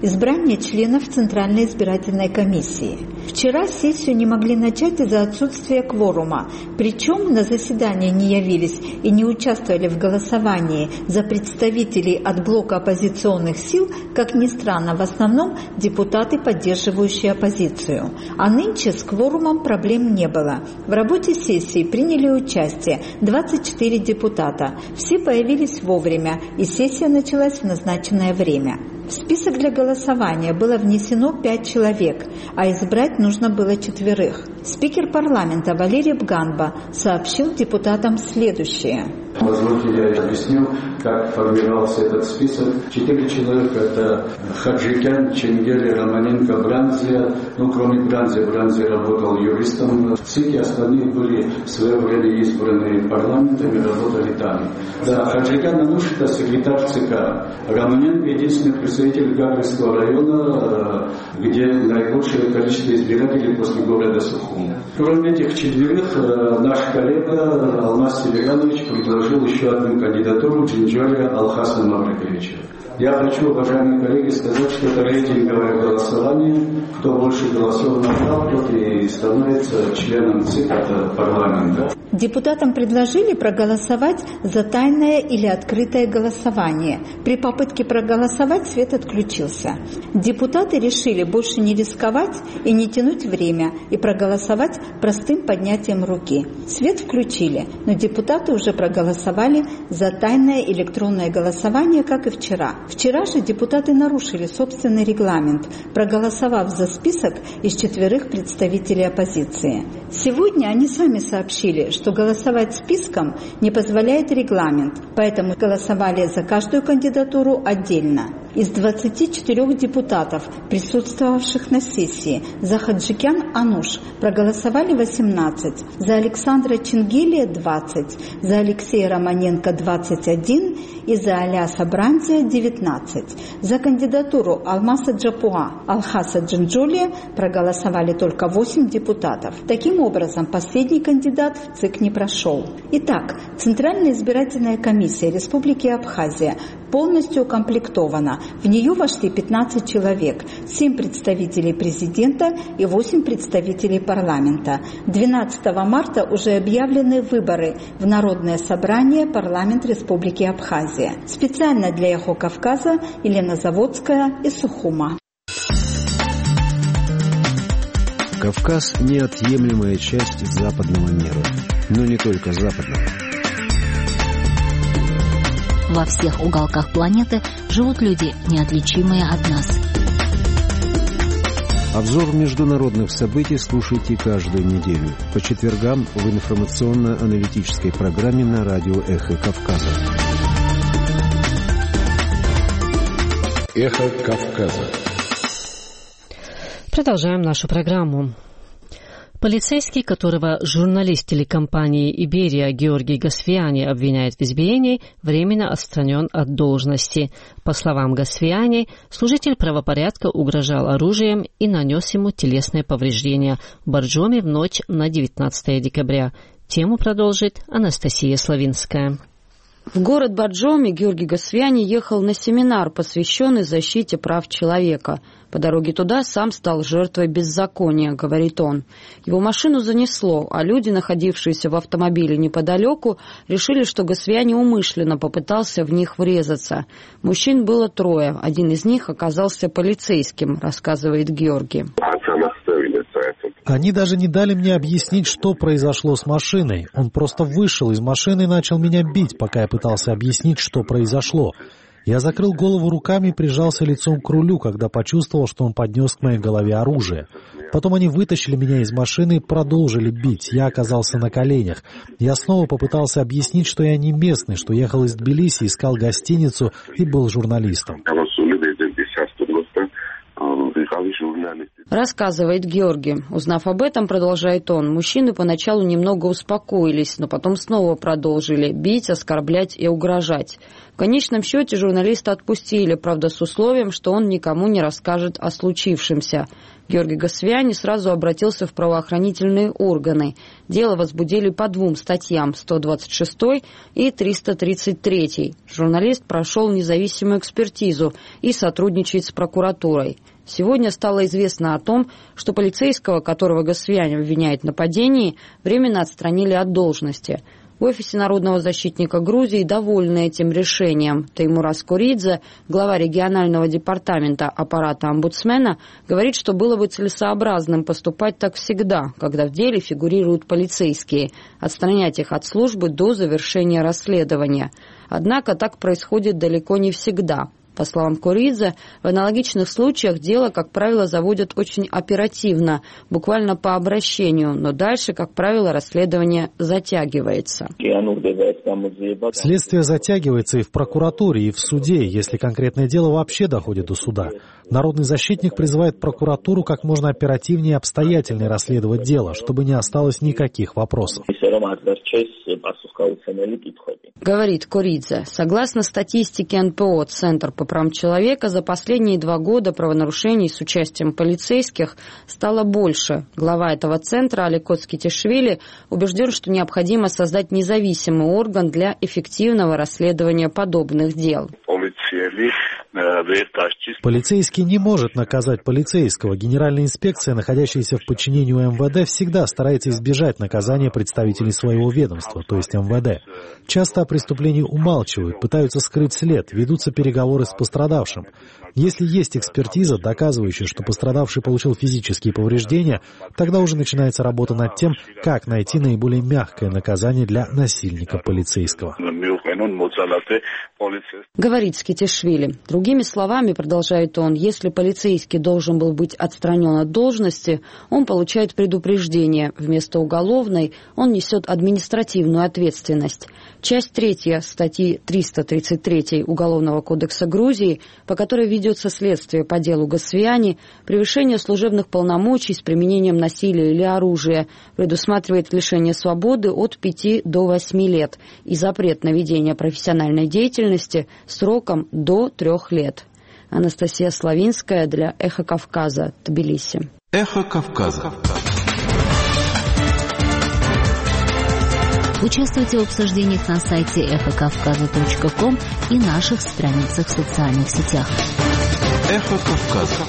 избрание членов Центральной избирательной комиссии. Вчера сессию не могли начать из-за отсутствия кворума, причем на заседание не явились и не участвовали в голосовании за представителей от блока оппозиционных сил, как ни странно, в основном депутаты, поддерживающие оппозицию. А нынче с кворумом проблем не было. В работе сессии приняли участие двадцать четыре депутата. Все появились вовремя, и сессия началась в назначенное время. В список для голосования было внесено пять человек, а избрать нужно было четверых. Спикер парламента Валерий Бганба сообщил депутатам следующее. Позвольте, я объясню, как формировался этот список. Четыре человека – это Хаджикян, Ченгели, Романенко, Бранзия. Ну, кроме Бранзия, Бранзия работал юристом в ЦИКе, остальные были в свое время избраны парламентом и работали там. Да, Хаджикян Ануш – это секретарь ЦК. Романенко – единственный представитель Гагрского района, где наибольшее количество избирателей после города Сухум. Кроме этих четверых, наш коллега Алмаз Северанович предложил еще одну кандидатуру Джинджоля Алхаса Мавриковича. Я хочу, уважаемые коллеги, сказать, что это рейтинговое голосование. Кто больше голосов набрал, тот и становится членом ЦИКа парламента. Депутатам предложили проголосовать за тайное или открытое голосование. При попытке проголосовать свет отключился. Депутаты решили больше не рисковать и не тянуть время и проголосовать простым поднятием руки. Свет включили, но депутаты уже проголосовали за тайное электронное голосование, как и вчера. Вчера же депутаты нарушили собственный регламент, проголосовав за список из четверых представителей оппозиции. Сегодня они сами сообщили, что голосовать списком не позволяет регламент, поэтому голосовали за каждую кандидатуру отдельно. Из двадцати четырёх депутатов, присутствовавших на сессии, за Хаджикян Ануш проголосовали восемнадцать, за Александра Ченгелия двадцать, за Алексея Романенко двадцать один и за Аляса Бранзия девятнадцать. За кандидатуру Алмаса Джапуа Алхаса Джинджолия проголосовали только восемь депутатов. Таким образом, последний кандидат в ЦИК не прошел. Итак, Центральная избирательная комиссия Республики Абхазия полностью укомплектована. В нее вошли пятнадцать человек, семь представителей президента и восемь представителей парламента. двенадцатого марта уже объявлены выборы в Народное собрание парламент Республики Абхазия. Специально для Эхо Кавказа Елена Заводская из Сухума. Кавказ – неотъемлемая часть западного мира, но не только западного. Во всех уголках планеты живут люди, неотличимые от нас. Обзор международных событий слушайте каждую неделю по четвергам в информационно-аналитической программе на радио «Эхо Кавказа». «Эхо Кавказа». Продолжаем нашу программу. Полицейский, которого журналист телекомпании «Иберия» Георгий Гасвиани обвиняет в избиении, временно отстранен от должности. По словам Гасвиани, служитель правопорядка угрожал оружием и нанес ему телесные повреждения в Борджоме в ночь на девятнадцатое декабря. Тему продолжит Анастасия Славинская. В город Борджоме Георгий Гасвиани ехал на семинар, посвященный защите прав человека. По дороге туда сам стал жертвой беззакония, говорит он. Его машину занесло, а люди, находившиеся в автомобиле неподалеку, решили, что Гасвиани умышленно попытался в них врезаться. Мужчин было трое, один из них оказался полицейским, рассказывает Георгий. Они даже не дали мне объяснить, что произошло с машиной. Он просто вышел из машины и начал меня бить, пока я пытался объяснить, что произошло. Я закрыл голову руками и прижался лицом к рулю, когда почувствовал, что он поднес к моей голове оружие. Потом они вытащили меня из машины и продолжили бить. Я оказался на коленях. Я снова попытался объяснить, что я не местный, что ехал из Тбилиси, искал гостиницу и был журналистом. Рассказывает Георгий. Узнав об этом, продолжает он, мужчины поначалу немного успокоились, но потом снова продолжили бить, оскорблять и угрожать. В конечном счете журналиста отпустили, правда, с условием, что он никому не расскажет о случившемся. Георгий Гасвяни сразу обратился в правоохранительные органы. Дело возбудили по двум статьям – сто двадцать шестой и триста тридцать третий. Журналист прошел независимую экспертизу и сотрудничает с прокуратурой. Сегодня стало известно о том, что полицейского, которого Гасвяни обвиняет в нападении, временно отстранили от должности. В офисе Народного защитника Грузии довольны этим решением. Теймурас Коридзе, глава регионального департамента аппарата омбудсмена, говорит, что было бы целесообразным поступать так всегда, когда в деле фигурируют полицейские, отстранять их от службы до завершения расследования. Однако так происходит далеко не всегда. По словам Коридзе, в аналогичных случаях дело, как правило, заводят очень оперативно, буквально по обращению, но дальше, как правило, расследование затягивается. Следствие затягивается и в прокуратуре, и в суде, если конкретное дело вообще доходит до суда. Народный защитник призывает прокуратуру как можно оперативнее и обстоятельнее расследовать дело, чтобы не осталось никаких вопросов. Говорит Коридзе, согласно статистике эн пэ о «Центр по правам человека», за последние два года правонарушений с участием полицейских стало больше. Глава этого центра Аликот Скитишвили убежден, что необходимо создать независимый орган для эффективного расследования подобных дел. Полицейский не может наказать полицейского. Генеральная инспекция, находящаяся в подчинении у эм вэ дэ, всегда старается избежать наказания представителей своего ведомства, то есть эм вэ дэ. Часто о преступлении умалчивают, пытаются скрыть след, ведутся переговоры с пострадавшим. Если есть экспертиза, доказывающая, что пострадавший получил физические повреждения, тогда уже начинается работа над тем, как найти наиболее мягкое наказание для насильника полицейского. Говорит Скитишвили. Другими словами, продолжает он, если полицейский должен был быть отстранен от должности, он получает предупреждение. Вместо уголовной он несет административную ответственность. Часть третья статьи триста тридцать три Уголовного кодекса Грузии, по которой ведется следствие по делу Гасвяни, превышение служебных полномочий с применением насилия или оружия, предусматривает лишение свободы от пяти до восьми лет и запрет на ведение профессиональной деятельности сроком до трех лет. Анастасия Славинская для «Эхо Кавказа», Тбилиси. «Эхо Кавказа». Участвуйте в обсуждениях на сайте эхо кавказа точка ком и наших страницах в социальных сетях. «Эхо Кавказа».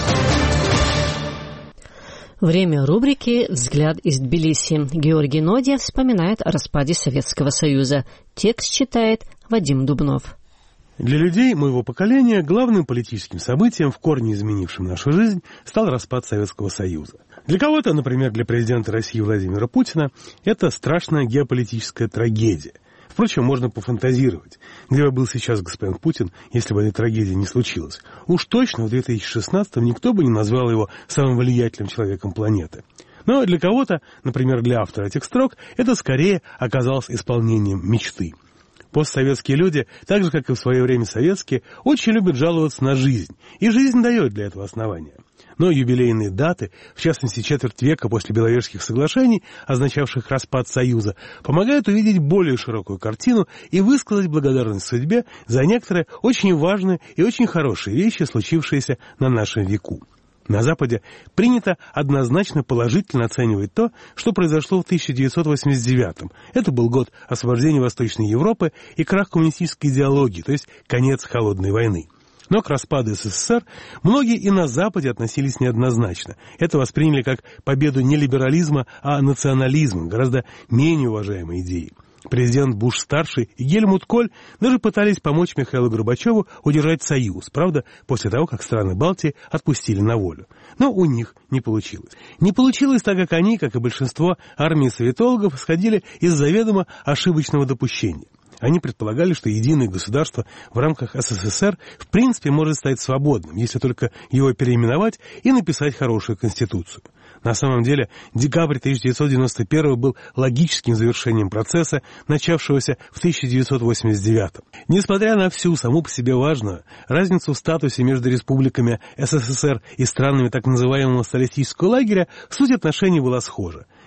Время рубрики «Взгляд из Тбилиси». Георгий Нодия вспоминает о распаде Советского Союза. Текст читает Вадим Дубнов. Для людей моего поколения главным политическим событием, в корне изменившим нашу жизнь, стал распад Советского Союза. Для кого-то, например, для президента России Владимира Путина, это страшная геополитическая трагедия. Впрочем, можно пофантазировать. Где бы был сейчас господин Путин, если бы этой трагедии не случилось? Уж точно в две тысячи шестнадцатом никто бы не назвал его самым влиятельным человеком планеты. Но для кого-то, например, для автора этих строк, это скорее оказалось исполнением мечты. Постсоветские люди, так же, как и в свое время советские, очень любят жаловаться на жизнь. И жизнь дает для этого основания. Но юбилейные даты, в частности четверть века после Беловежских соглашений, означавших распад Союза, помогают увидеть более широкую картину и высказать благодарность судьбе за некоторые очень важные и очень хорошие вещи, случившиеся на нашем веку. На Западе принято однозначно положительно оценивать то, что произошло в тысяча девятьсот восемьдесят девятом. Это был год освобождения Восточной Европы и крах коммунистической идеологии, то есть конец Холодной войны. Но к распаду эс эс эс эр многие и на Западе относились неоднозначно. Это восприняли как победу не либерализма, а национализма, гораздо менее уважаемой идеи. Президент Буш-старший и Гельмут Коль даже пытались помочь Михаилу Горбачеву удержать Союз, правда, после того, как страны Балтии отпустили на волю. Но у них не получилось. Не получилось, так как они, как и большинство армии советологов, исходили из заведомо ошибочного допущения. Они предполагали, что единое государство в рамках эс эс эс эр в принципе может стать свободным, если только его переименовать и написать хорошую конституцию. На самом деле, декабрь тысяча девятьсот девяносто первого был логическим завершением процесса, начавшегося в тысяча девятьсот восемьдесят девятом. Несмотря на всю саму по себе важную разницу в статусе между республиками эс эс эс эр и странами так называемого социалистического лагеря, суть отношений была схожа.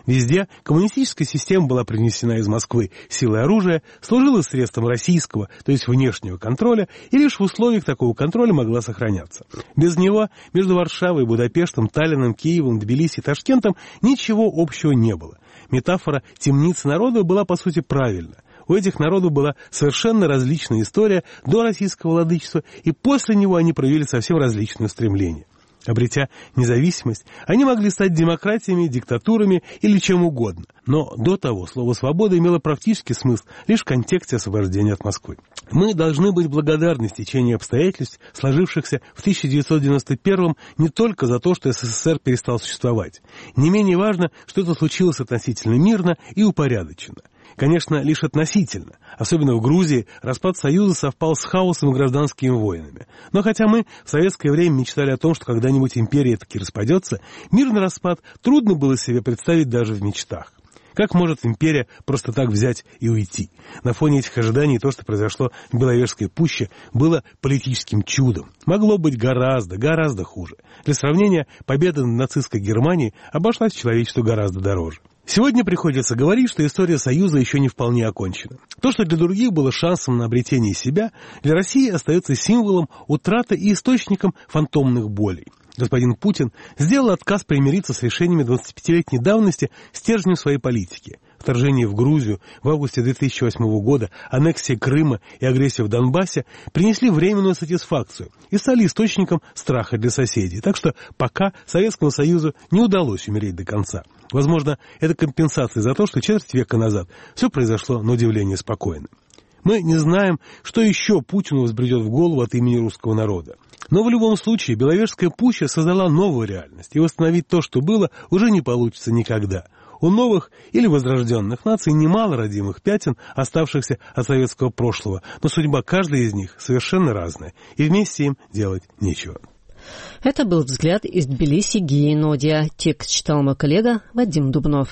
Везде коммунистическая система была принесена из Москвы силой оружия, служила средством российского, то есть внешнего контроля, и лишь в условиях такого контроля могла сохраняться. Без него между Варшавой, Будапештом, Таллином, Киевом, Тбилиси и Ташкентом ничего общего не было. Метафора темницы народа была, по сути, правильна. У этих народов была совершенно различная история до российского владычества, и после него они проявили совсем различные устремления. Обретя независимость, они могли стать демократиями, диктатурами или чем угодно. Но до того слово «свобода» имело практический смысл лишь в контексте освобождения от Москвы. Мы должны быть благодарны стечению обстоятельств, сложившихся в тысяча девятьсот девяносто первом, не только за то, что СССР перестал существовать. Не менее важно, что это случилось относительно мирно и упорядоченно. Конечно, лишь относительно. Особенно в Грузии распад Союза совпал с хаосом и гражданскими войнами. Но хотя мы в советское время мечтали о том, что когда-нибудь империя таки распадется, мирный распад трудно было себе представить даже в мечтах. Как может империя просто так взять и уйти? На фоне этих ожиданий то, что произошло в Беловежской пуще, было политическим чудом. Могло быть гораздо, гораздо хуже. Для сравнения, победа над нацистской Германией обошлась человечеству гораздо дороже. Сегодня приходится говорить, что история Союза еще не вполне окончена. То, что для других было шансом на обретение себя, для России остается символом утраты и источником фантомных болей. Господин Путин сделал отказ примириться с решениями двадцатипятилетней давности стержнем своей политики. Вторжение в Грузию в августе две тысячи восьмого года, аннексия Крыма и агрессия в Донбассе принесли временную сатисфакцию и стали источником страха для соседей. Так что пока Советскому Союзу не удалось умереть до конца. Возможно, это компенсация за то, что четверть века назад все произошло на удивление спокойно. Мы не знаем, что еще Путину взбредет в голову от имени русского народа. Но в любом случае Беловежская пуща создала новую реальность, и восстановить то, что было, уже не получится никогда. У новых или возрожденных наций немало родимых пятен, оставшихся от советского прошлого, но судьба каждой из них совершенно разная, и вместе им делать нечего. Это был взгляд из Тбилиси Гии Нодия. Текст читал мой коллега Вадим Дубнов.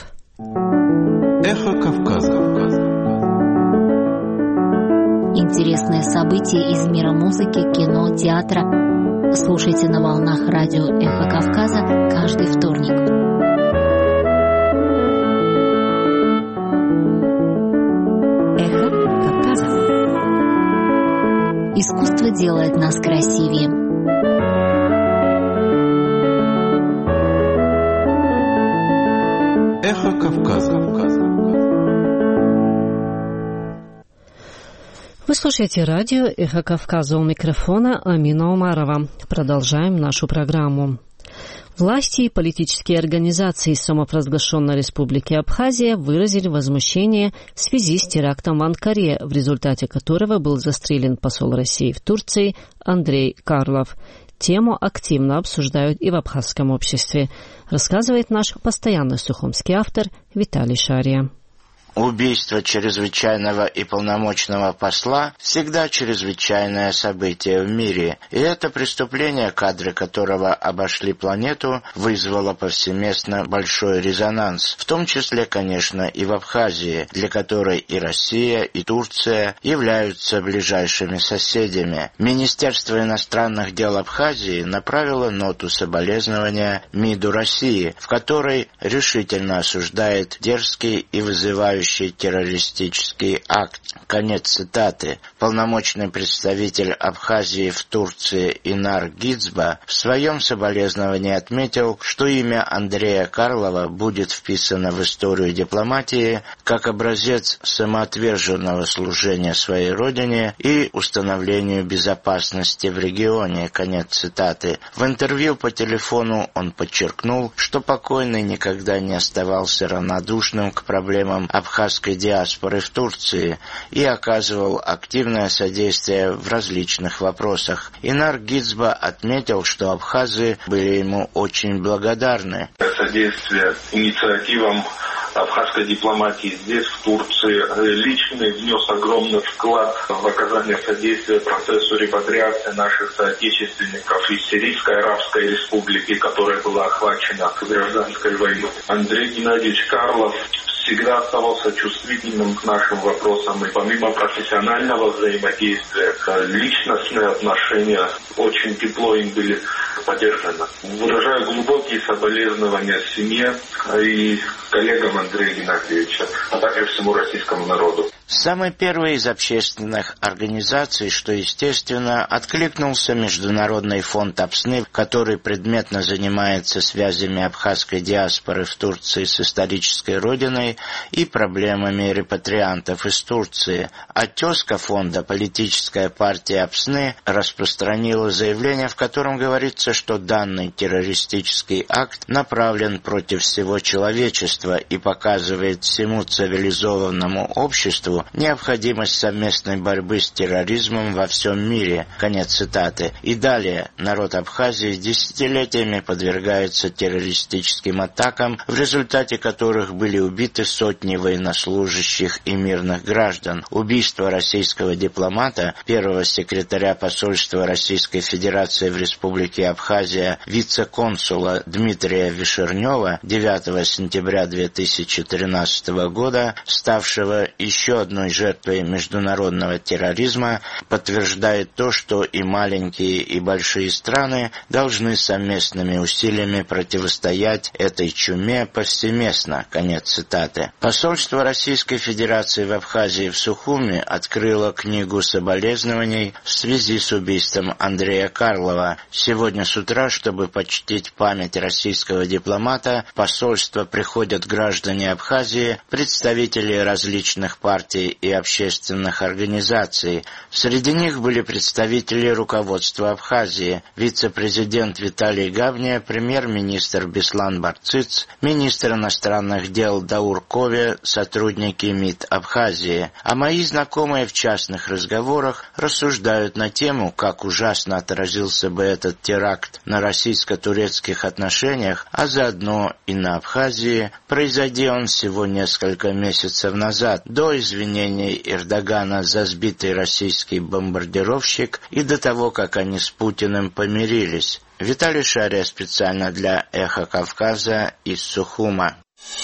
Эхо Кавказа. Интересные события из мира музыки, кино, театра. Слушайте на волнах радио Эхо Кавказа каждый вторник. Эхо Кавказа. Искусство делает нас красивее. Эхо Кавказа. Вы слушаете радио «Эхо Кавказа», у микрофона Амина Умарова. Продолжаем нашу программу. Власти и политические организации самопровозглашенной Республики Абхазия выразили возмущение в связи с терактом в Анкаре, в результате которого был застрелен посол России в Турции Андрей Карлов. Тему активно обсуждают и в абхазском обществе, рассказывает наш постоянный сухумский автор Виталий Шария. Убийство чрезвычайного и полномочного посла всегда чрезвычайное событие в мире, и это преступление, кадры которого обошли планету, вызвало повсеместно большой резонанс, в том числе, конечно, и в Абхазии, для которой и Россия, и Турция являются ближайшими соседями. Министерство иностранных дел Абхазии направило ноту соболезнования МИДу России, в которой решительно осуждает дерзкий и вызывающий террористический акт. Конец цитаты. Полномочный представитель Абхазии в Турции Инар Гицба в своем соболезновании отметил, что имя Андрея Карлова будет вписано в историю дипломатии как образец самоотверженного служения своей родине и установлению безопасности в регионе. Конец цитаты. В интервью по телефону он подчеркнул, что покойный никогда не оставался равнодушным к проблемам Абхазии диаспоры в Турции и оказывал активное содействие в различных вопросах. Инар Гицба отметил, что абхазы были ему очень благодарны. Содействие инициативам абхазской дипломатии здесь, в Турции, лично внес огромный вклад в оказание содействия процессу репатриации наших соотечественников из Сирийской Арабской Республики, которая была охвачена гражданской войной. Андрей Геннадьевич Карлов всегда оставался чувствительным к нашим вопросам, и помимо профессионального взаимодействия, личностные отношения очень тепло им были поддержана. Выражаю глубокие соболезнования семье и коллегам Андрея Геннадьевича, а также всему российскому народу. Самой первой из общественных организаций, что, естественно, откликнулся Международный фонд Апсны, который предметно занимается связями абхазской диаспоры в Турции с исторической родиной и проблемами репатриантов из Турции. А тезка фонда, политическая партия Апсны, распространила заявление, в котором говорится, что данный террористический акт направлен против всего человечества и показывает всему цивилизованному обществу необходимость совместной борьбы с терроризмом во всем мире. Конец цитаты. И далее. Народ Абхазии десятилетиями подвергается террористическим атакам, в результате которых были убиты сотни военнослужащих и мирных граждан. Убийство российского дипломата, первого секретаря посольства Российской Федерации в Республике Абхазия, вице-консула Дмитрия Вишернева девятого сентября две тысячи тринадцатого года, ставшего еще одной жертвой международного терроризма, подтверждает то, что и маленькие, и большие страны должны совместными усилиями противостоять этой чуме повсеместно. Конец цитаты. Посольство Российской Федерации в Абхазии в Сухуми открыло книгу соболезнований в связи с убийством Андрея Карлова. Сегодня с утра, чтобы почтить память российского дипломата, в посольство приходят граждане Абхазии, представители различных партий и общественных организаций. Среди них были представители руководства Абхазии, вице-президент Виталий Гавния, премьер-министр Беслан Барциц, министр иностранных дел Даур Кове, сотрудники МИД Абхазии. А мои знакомые в частных разговорах рассуждают на тему, как ужасно отразился бы этот теракт на российско-турецких отношениях, а заодно и на Абхазии, произойди он всего несколько месяцев назад, до извинений Эрдогана за сбитый российский бомбардировщик и до того, как они с Путиным помирились. Виталий Шария специально для «Эхо Кавказа» из Сухума.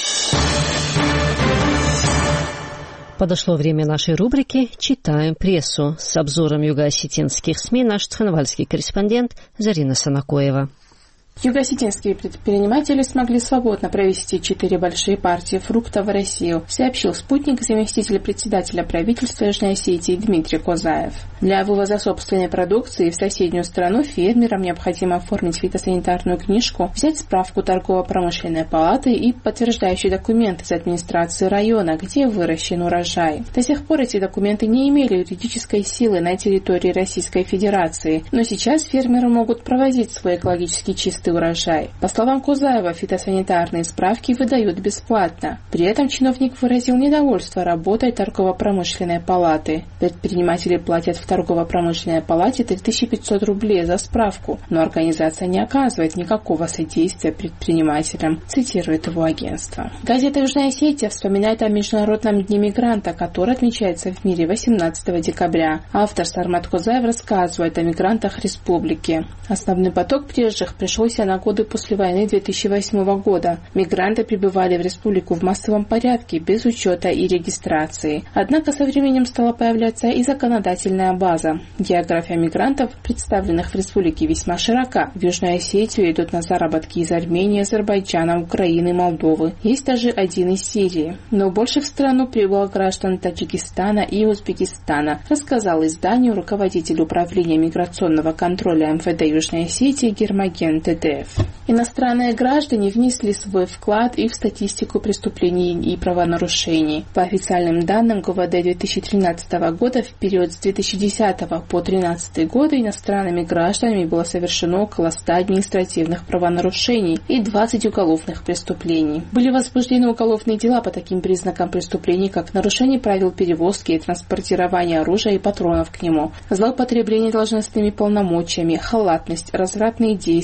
Подошло время нашей рубрики «Читаем прессу». С обзором юго-осетинских СМИ наш цханвальский корреспондент Зарина Санакоева. Юго-осетинские предприниматели смогли свободно провести четыре большие партии фруктов в Россию, сообщил «Спутник» заместитель председателя правительства Южной Осетии Дмитрий Козаев. Для вывоза собственной продукции в соседнюю страну фермерам необходимо оформить фитосанитарную книжку, взять справку торгово-промышленной палаты и подтверждающий документ из администрации района, где выращен урожай. До сих пор эти документы не имели юридической силы на территории Российской Федерации, но сейчас фермеры могут провозить свой экологически чистый урожай. По словам Кузаева, фитосанитарные справки выдают бесплатно. При этом чиновник выразил недовольство работой торгово-промышленной палаты. Предприниматели платят в торгово-промышленной палате три тысячи пятьсот рублей за справку, но организация не оказывает никакого содействия предпринимателям, цитирует его агентство. Газета «Южная Осетия» вспоминает о Международном дне мигранта, который отмечается в мире восемнадцатого декабря. Автор Сармат Кузаев рассказывает о мигрантах республики. Основной поток приезжих пришелся на годы после войны две тысячи восьмого года. Мигранты прибывали в республику в массовом порядке, без учета и регистрации. Однако со временем стала появляться и законодательная база. География мигрантов, представленных в республике, весьма широка. В Южную Осетию идут на заработки из Армении, Азербайджана, Украины, Молдовы. Есть даже один из Сирии. Но больше в страну прибыло граждан Таджикистана и Узбекистана, рассказал изданию руководитель управления миграционного контроля эм вэ дэ Южной Осетии Гермоген Т Д Ф. Иностранные граждане внесли свой вклад и в статистику преступлений и правонарушений. По официальным данным гэ вэ дэ две тысячи тринадцатого года, в период с две тысячи десятого по две тысячи тринадцатый годы иностранными гражданами было совершено около ста административных правонарушений и двадцати уголовных преступлений. Были возбуждены уголовные дела по таким признакам преступлений, как нарушение правил перевозки и транспортирования оружия и патронов к нему, злоупотребление должностными полномочиями, халатность, развратные действия, похищение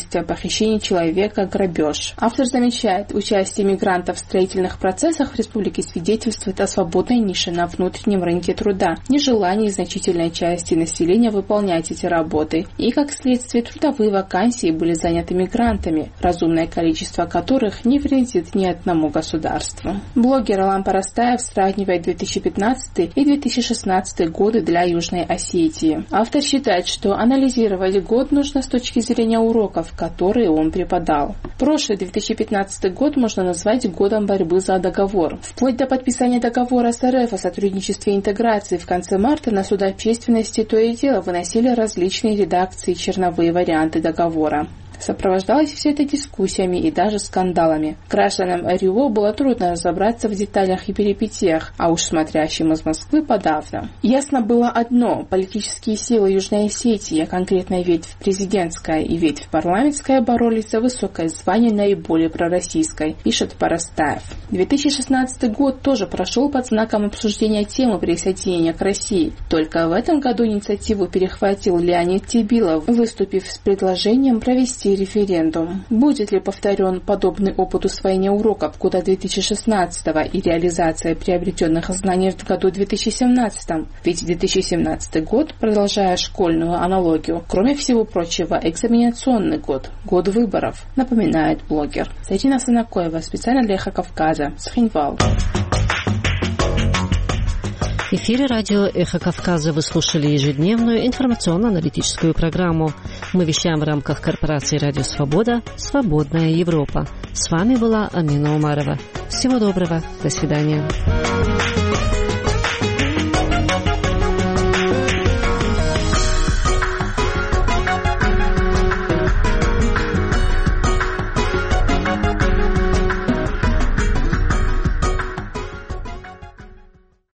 похищение человека, грабеж. Автор замечает, участие мигрантов в строительных процессах в республике свидетельствует о свободной нише на внутреннем рынке труда, нежелании значительной части населения выполнять эти работы, и, как следствие, трудовые вакансии были заняты мигрантами, разумное количество которых не вредит ни одному государству. Блогер Алан Парастаев сравнивает две тысячи пятнадцатый и две тысячи шестнадцатый годы для Южной Осетии. Автор считает, что анализировать год нужно с точки зрения уроков, которые он преподал. Прошлый две тысячи пятнадцатый год можно назвать годом борьбы за договор. Вплоть до подписания договора с РФ о сотрудничестве и интеграции в конце марта на суд общественности то и дело выносили различные редакции и черновые варианты договора. Сопровождалось все это дискуссиями и даже скандалами. Гражданам РИО было трудно разобраться в деталях и перипетиях, а уж смотрящим из Москвы подавно. Ясно было одно: политические силы Южной Осетии, а конкретно ветвь президентская и ветвь парламентская, боролись за высокое звание наиболее пророссийской, пишет Парастаев. две тысячи шестнадцатый год тоже прошел под знаком обсуждения темы присоединения к России. Только в этом году инициативу перехватил Леонид Тебилов, выступив с предложением провести референдум. Будет ли повторен подобный опыт усвоения уроков года две тысячи шестнадцатого и реализация приобретенных знаний в году две тысячи семнадцатом? Ведь две тысячи семнадцатый год, продолжая школьную аналогию, кроме всего прочего, экзаменационный год, год выборов, напоминает блогер. Зарина Санакоева, специально для Эхо Кавказа, Схинвал. В эфире радио «Эхо Кавказа» вы слушали ежедневную информационно-аналитическую программу. Мы вещаем в рамках корпорации «Радио Свобода. Свободная Европа». С вами была Амина Умарова. Всего доброго. До свидания.